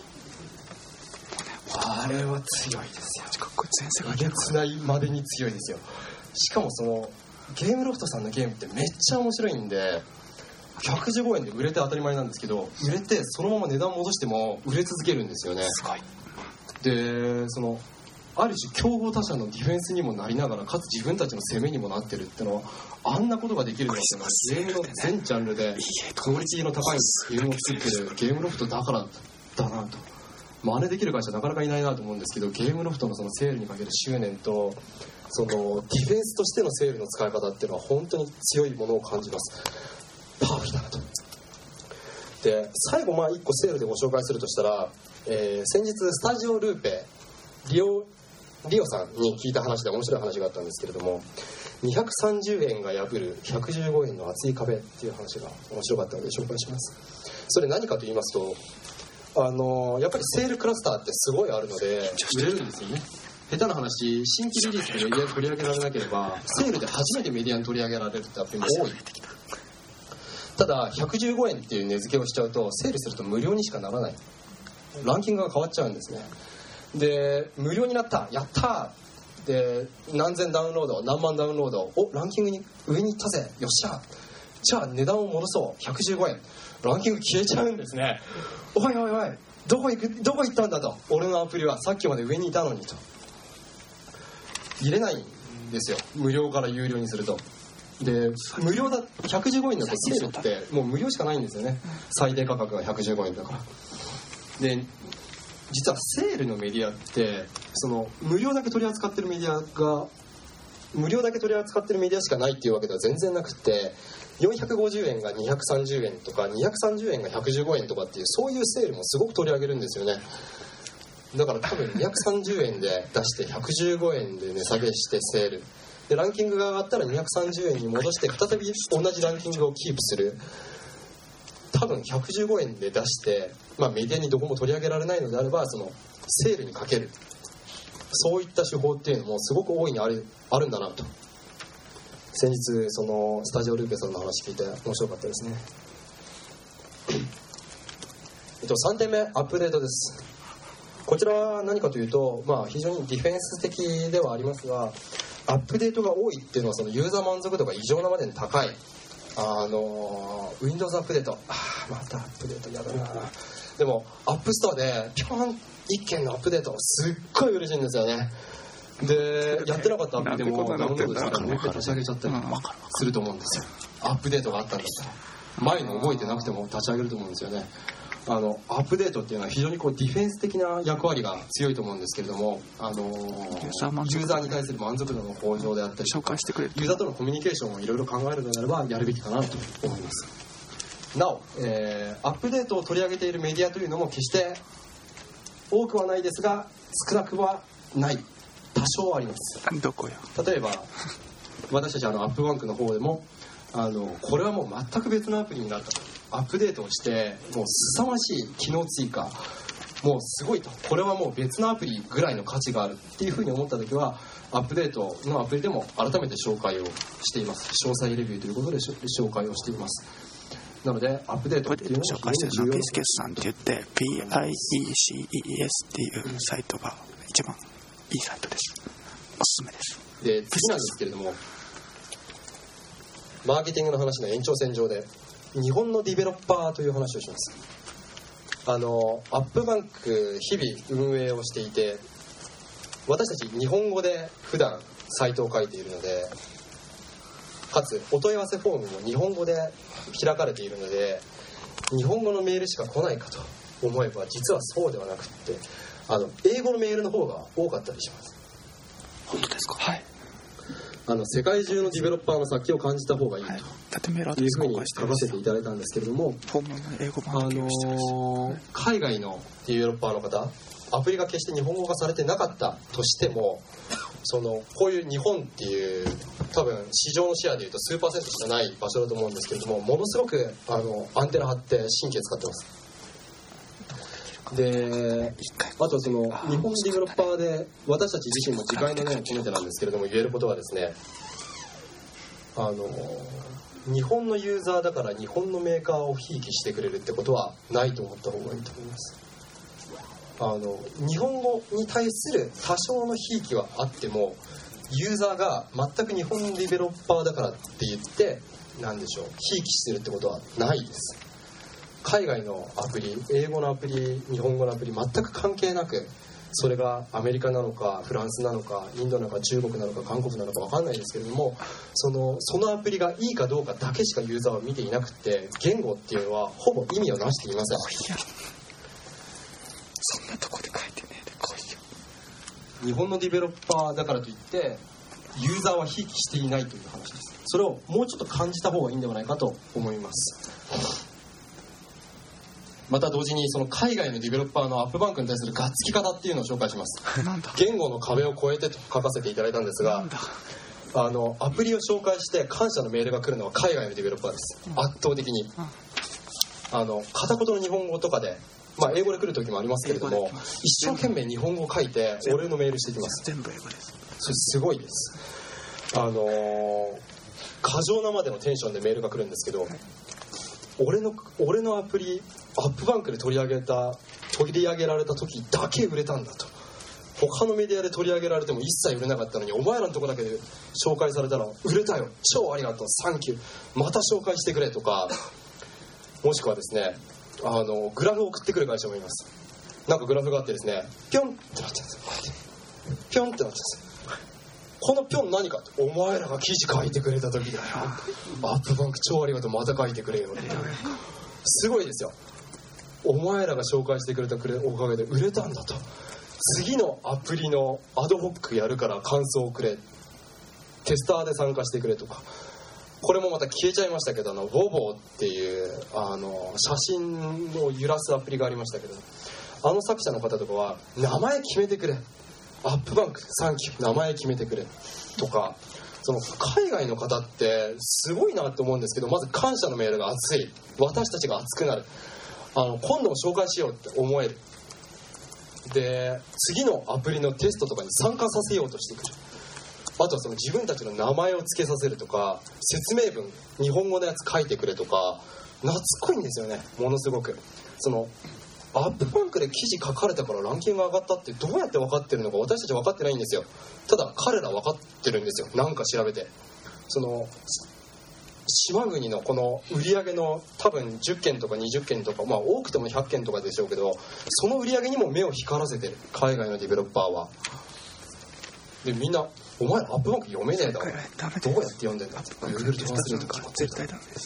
あれは強いですよ。 かっこいい。前世がえげつないまでに強いですよ。しかもゲームロフトさんのゲームってめっちゃ面白いんで、115円で売れて当たり前なんですけど、売れてそのまま値段戻しても売れ続けるんですよね。 すごい。 である種競合他社のディフェンスにもなりながら、かつ自分たちの攻めにもなってるってのは、あんなことができるのはゲームの全ジャンルでクオリティの高いゲームを作ってるゲームロフトだからだなと。真似できる会社なかなかいないなと思うんですけど、ゲームロフトのセールにかける執念とディフェンスとしてのセールの使い方っていうのは本当に強いものを感じます。パワフルだなと。で最後1個セールでご紹介するとしたら、先日スタジオルーペ利用リオさんに聞いた話で面白い話があったんですけれども、230円が破る115円の厚い壁っていう話が面白かったので紹介します。それ何かと言いますと、やっぱりセールクラスターってすごいあるので売れるんですよね。下手な話、新規リリースでメディアに取り上げられなければセールで初めてメディアに取り上げられるってアプリも多い。ただ115円っていう値付けをしちゃうと、セールすると無料にしかならない、ランキングが変わっちゃうんですね。で、無料になった、やったーで、何千ダウンロード、何万ダウンロード、お、ランキングに上に行ったぜ、よっしゃ、じゃあ値段を戻そう、115円、ランキング消えちゃうんですね。おいおいおい、どこ行ったんだと、俺のアプリはさっきまで上にいたのにと。入れないんですよ、無料から有料にすると。で、無料だ、115円だとセールってもう無料しかないんですよね。最低価格が115円だから。で、実はセールのメディアってその無料だけ取り扱ってるメディアしかないっていうわけでは全然なくて、450円が230円とか230円が115円とかっていう、そういうセールもすごく取り上げるんですよね。だから多分230円で出して115円で値下げしてセールで、ランキングが上がったら230円に戻して再び同じランキングをキープする。多分115円で出して、メディアにどこも取り上げられないのであれば、そのセールにかける、そういった手法っていうのもすごく大いにあるんだなと。先日そのスタジオルーペさんの話聞いて面白かったですね。3点目、アップデートです。こちらは何かというと、非常にディフェンス的ではありますが、アップデートが多いっていうのはそのユーザー満足度が異常なまでに高い。Windows アップデート、またアップデートやだな。でもアップストアでピョン1件のアップデートすっごい嬉しいんですよね。で、やってなかったアプリでもダウンロードしたらもう一回立ち上げちゃったりすると思うんですよ。アップデートがあったんだったら前の覚えてなくても立ち上げると思うんですよね。アップデートっていうのは非常にディフェンス的な役割が強いと思うんですけれども、ユーザーに対する満足度の向上であったりとか、ユーザーとのコミュニケーションをいろいろ考えるのであればやるべきかなと思います。なお、アップデートを取り上げているメディアというのも決して多くはないですが、少なくはない、多少あります。 どこよ。 例えば私たちアップバンクの方でもこれはもう全く別のアプリになったと、アップデートをしてもう凄まじい機能追加、もうすごいと、これはもう別のアプリぐらいの価値があるっていうふうに思った時は、アップデートのアプリでも改めて紹介をしています。詳細レビューということで紹介をしています。なのでアップデートっていうのを紹介してるのはピースケースさんって言って PIECES っていうサイトが一番いいサイトです。おすすめです。 で、次なんですけれども、マーケティングの話の延長線上で日本のディベロッパーという話をします。アップバンク日々運営をしていて、私たち日本語で普段サイトを書いているので、かつお問い合わせフォームも日本語で開かれているので、日本語のメールしか来ないかと思えば実はそうではなくって、英語のメールの方が多かったりします。 本当ですか。はい。 世界中のディベロッパーの先を感じた方がいいというふうに書かせていただいたんですけれども、海外のディベロッパーの方、アプリが決して日本語化されてなかったとしても、こういう日本っていう多分市場のシェアでいうと数%しかない場所だと思うんですけれども、ものすごくアンテナ張って神経使ってます。で、あと日本のディベロッパーで私たち自身も自戒の念を込めてなんですけれども言えることはですね、日本のユーザーだから日本のメーカーをひいきしてくれるってことはないと思った方がいいと思います。日本語に対する多少のひいきはあっても、ユーザーが全く日本のディベロッパーだからって言ってひいきしてるってことはないです。海外のアプリ、英語のアプリ、日本語のアプリ全く関係なく、それがアメリカなのかフランスなのかインドなのか中国なのか韓国なのか分かんないですけれども、そのアプリがいいかどうかだけしかユーザーは見ていなくて、言語っていうのはほぼ意味をなしていません。 そんなとこで書いてねえで来いよ。 日本のディベロッパーだからといってユーザーはひいきしていないという話です。それをもうちょっと感じた方がいいんではないかと思います。 また同時にその海外のディベロッパーのアップバンクに対するがっつき方っていうのを紹介します。言語の壁を越えてと書かせていただいたんですが、アプリを紹介して感謝のメールが来るのは海外のディベロッパーです。圧倒的に片言の日本語とかで、英語で来る時もありますけれども、一生懸命日本語を書いてお礼のメールしてきます。 全部英語です。 それすごいです。過剰なまでのテンションでメールが来るんですけど、俺のアプリアップバンクで取り上げられた時だけ売れたんだと。他のメディアで取り上げられても一切売れなかったのに、お前らのとこだけで紹介されたら売れたよ、超ありがとう、サンキュー、また紹介してくれとか、もしくはですね、グラフを送ってくる会社もいます。なんかグラフがあってですね、ピョンってなっちゃうんですよ。ピョンってなっちゃうんですよ。このピョン何かって、お前らが記事書いてくれた時だよ、アップバンク超ありがとう、また書いてくれよって。すごいですよ。お前らが紹介してくれたおかげで売れたんだと。次のアプリのアドホックやるから感想をくれ、テスターで参加してくれとか。これもまた消えちゃいましたけど、ボボっていう写真を揺らすアプリがありましたけど、作者の方とかは名前決めてくれ、アップバンクサンキュー、名前決めてくれとか、その海外の方ってすごいなって思うんですけど、まず感謝のメールが熱い、私たちが熱くなる、今度も紹介しようって思える。で、次のアプリのテストとかに参加させようとしてくる。あとはその自分たちの名前を付けさせるとか、説明文日本語のやつ書いてくれとか、懐っこいんですよね、ものすごく。そのアップバンクで記事書かれたからランキング上がったってどうやって分かってるのか、私たち分かってないんですよ。ただ彼ら分かってるんですよ、なんか調べて。その島国のこの売り上げの多分10件とか20件とか、多くても100件とかでしょうけど、その売り上げにも目を光らせてる海外のディベロッパーは。で、みんなお前らアップバンク読めねえだろ、どうやって読んでんだって、Google トランスレートとか絶対ダメです。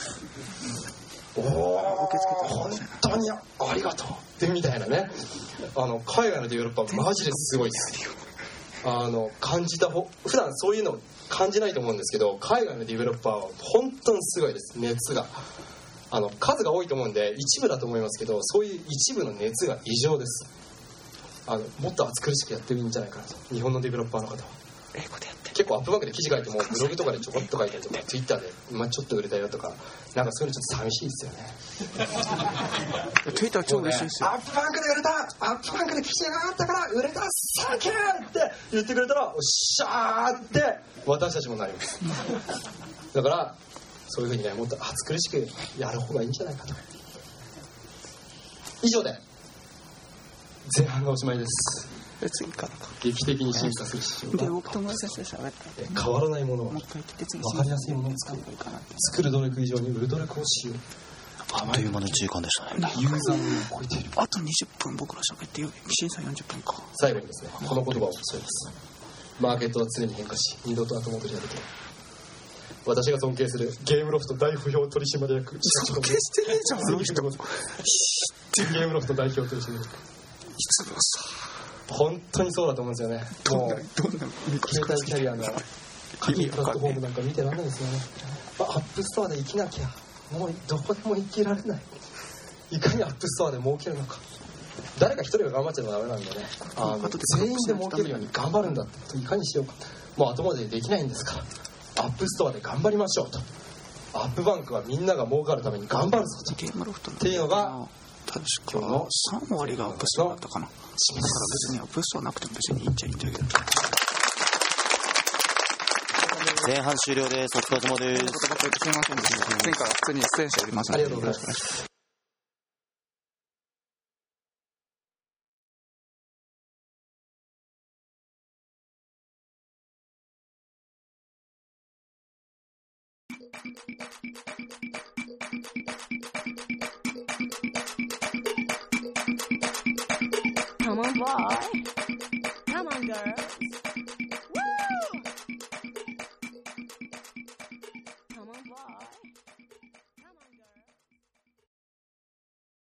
本当にありがとうってみたいなね。海外のディベロッパーマジですごいです。感じた普段そういうの感じないと思うんですけど、海外のディベロッパーは本当にすごいです。熱が数が多いと思うんで一部だと思いますけど、そういう一部の熱が異常です。もっと暑苦しくやってるんじゃないかなと、日本のディベロッパーの方は。 英語でやって結構アップバンクで記事書いてもブログとかでちょこっと書いたりとか、ツイッターで今ちょっと売れたよとか、なんかそういうのちょっと寂しいですよね。 ツイッター超嬉しいですよ。 アップバンクで売れた、アップバンクで記事があったから売れた、サンキューって言ってくれたら、おっしゃーって私たちもなります。だからそういう風にね、もっと暑苦しくやる方がいいんじゃないかと。以上で前半がおしまいです。 次からか。 劇的に進化する市場で、僕と森先生喋って、 変わらないものを、 もう一回来て次分かりやすいものを作る努力以上に売る努力をしよう。 あっという間の時間でしたね。 ユーザーを超えている。 あと20分僕ら喋ってよ。審査40分か。 最後にですね、この言葉をそうです。マーケットは常に変化し、二度と後戻りはできない。私が尊敬するゲームロフト大不評取締役社長の尊敬してねえじゃん、あの人。 ゲームロフト代表取締役。 失礼さ。 本当にそうだと思うんですよね。 どんな携帯キャリアの課金プラットフォームなんか見てらんないですよね。アップストアで生きなきゃもうどこでも生きられない。いかにアップストアで儲けるのか。誰か一人が頑張っちゃダメなんでね、全員で儲けるように頑張るんだっていかにしようか。もう後戻りできないんですから、アップストアで頑張りましょうと。アップバンクはみんなが儲かるために頑張るぞと。 ゲームロフトのっていうのが確か3割がアップストアだったかな。だから別にアップストアなくても別にいいんじゃいいんだけど。 前半終了です。お疲れ様です。 すいませんでした。前回は普通に出演者おりますので、 ありがとうございます。 Come on, boy. Come on, girls.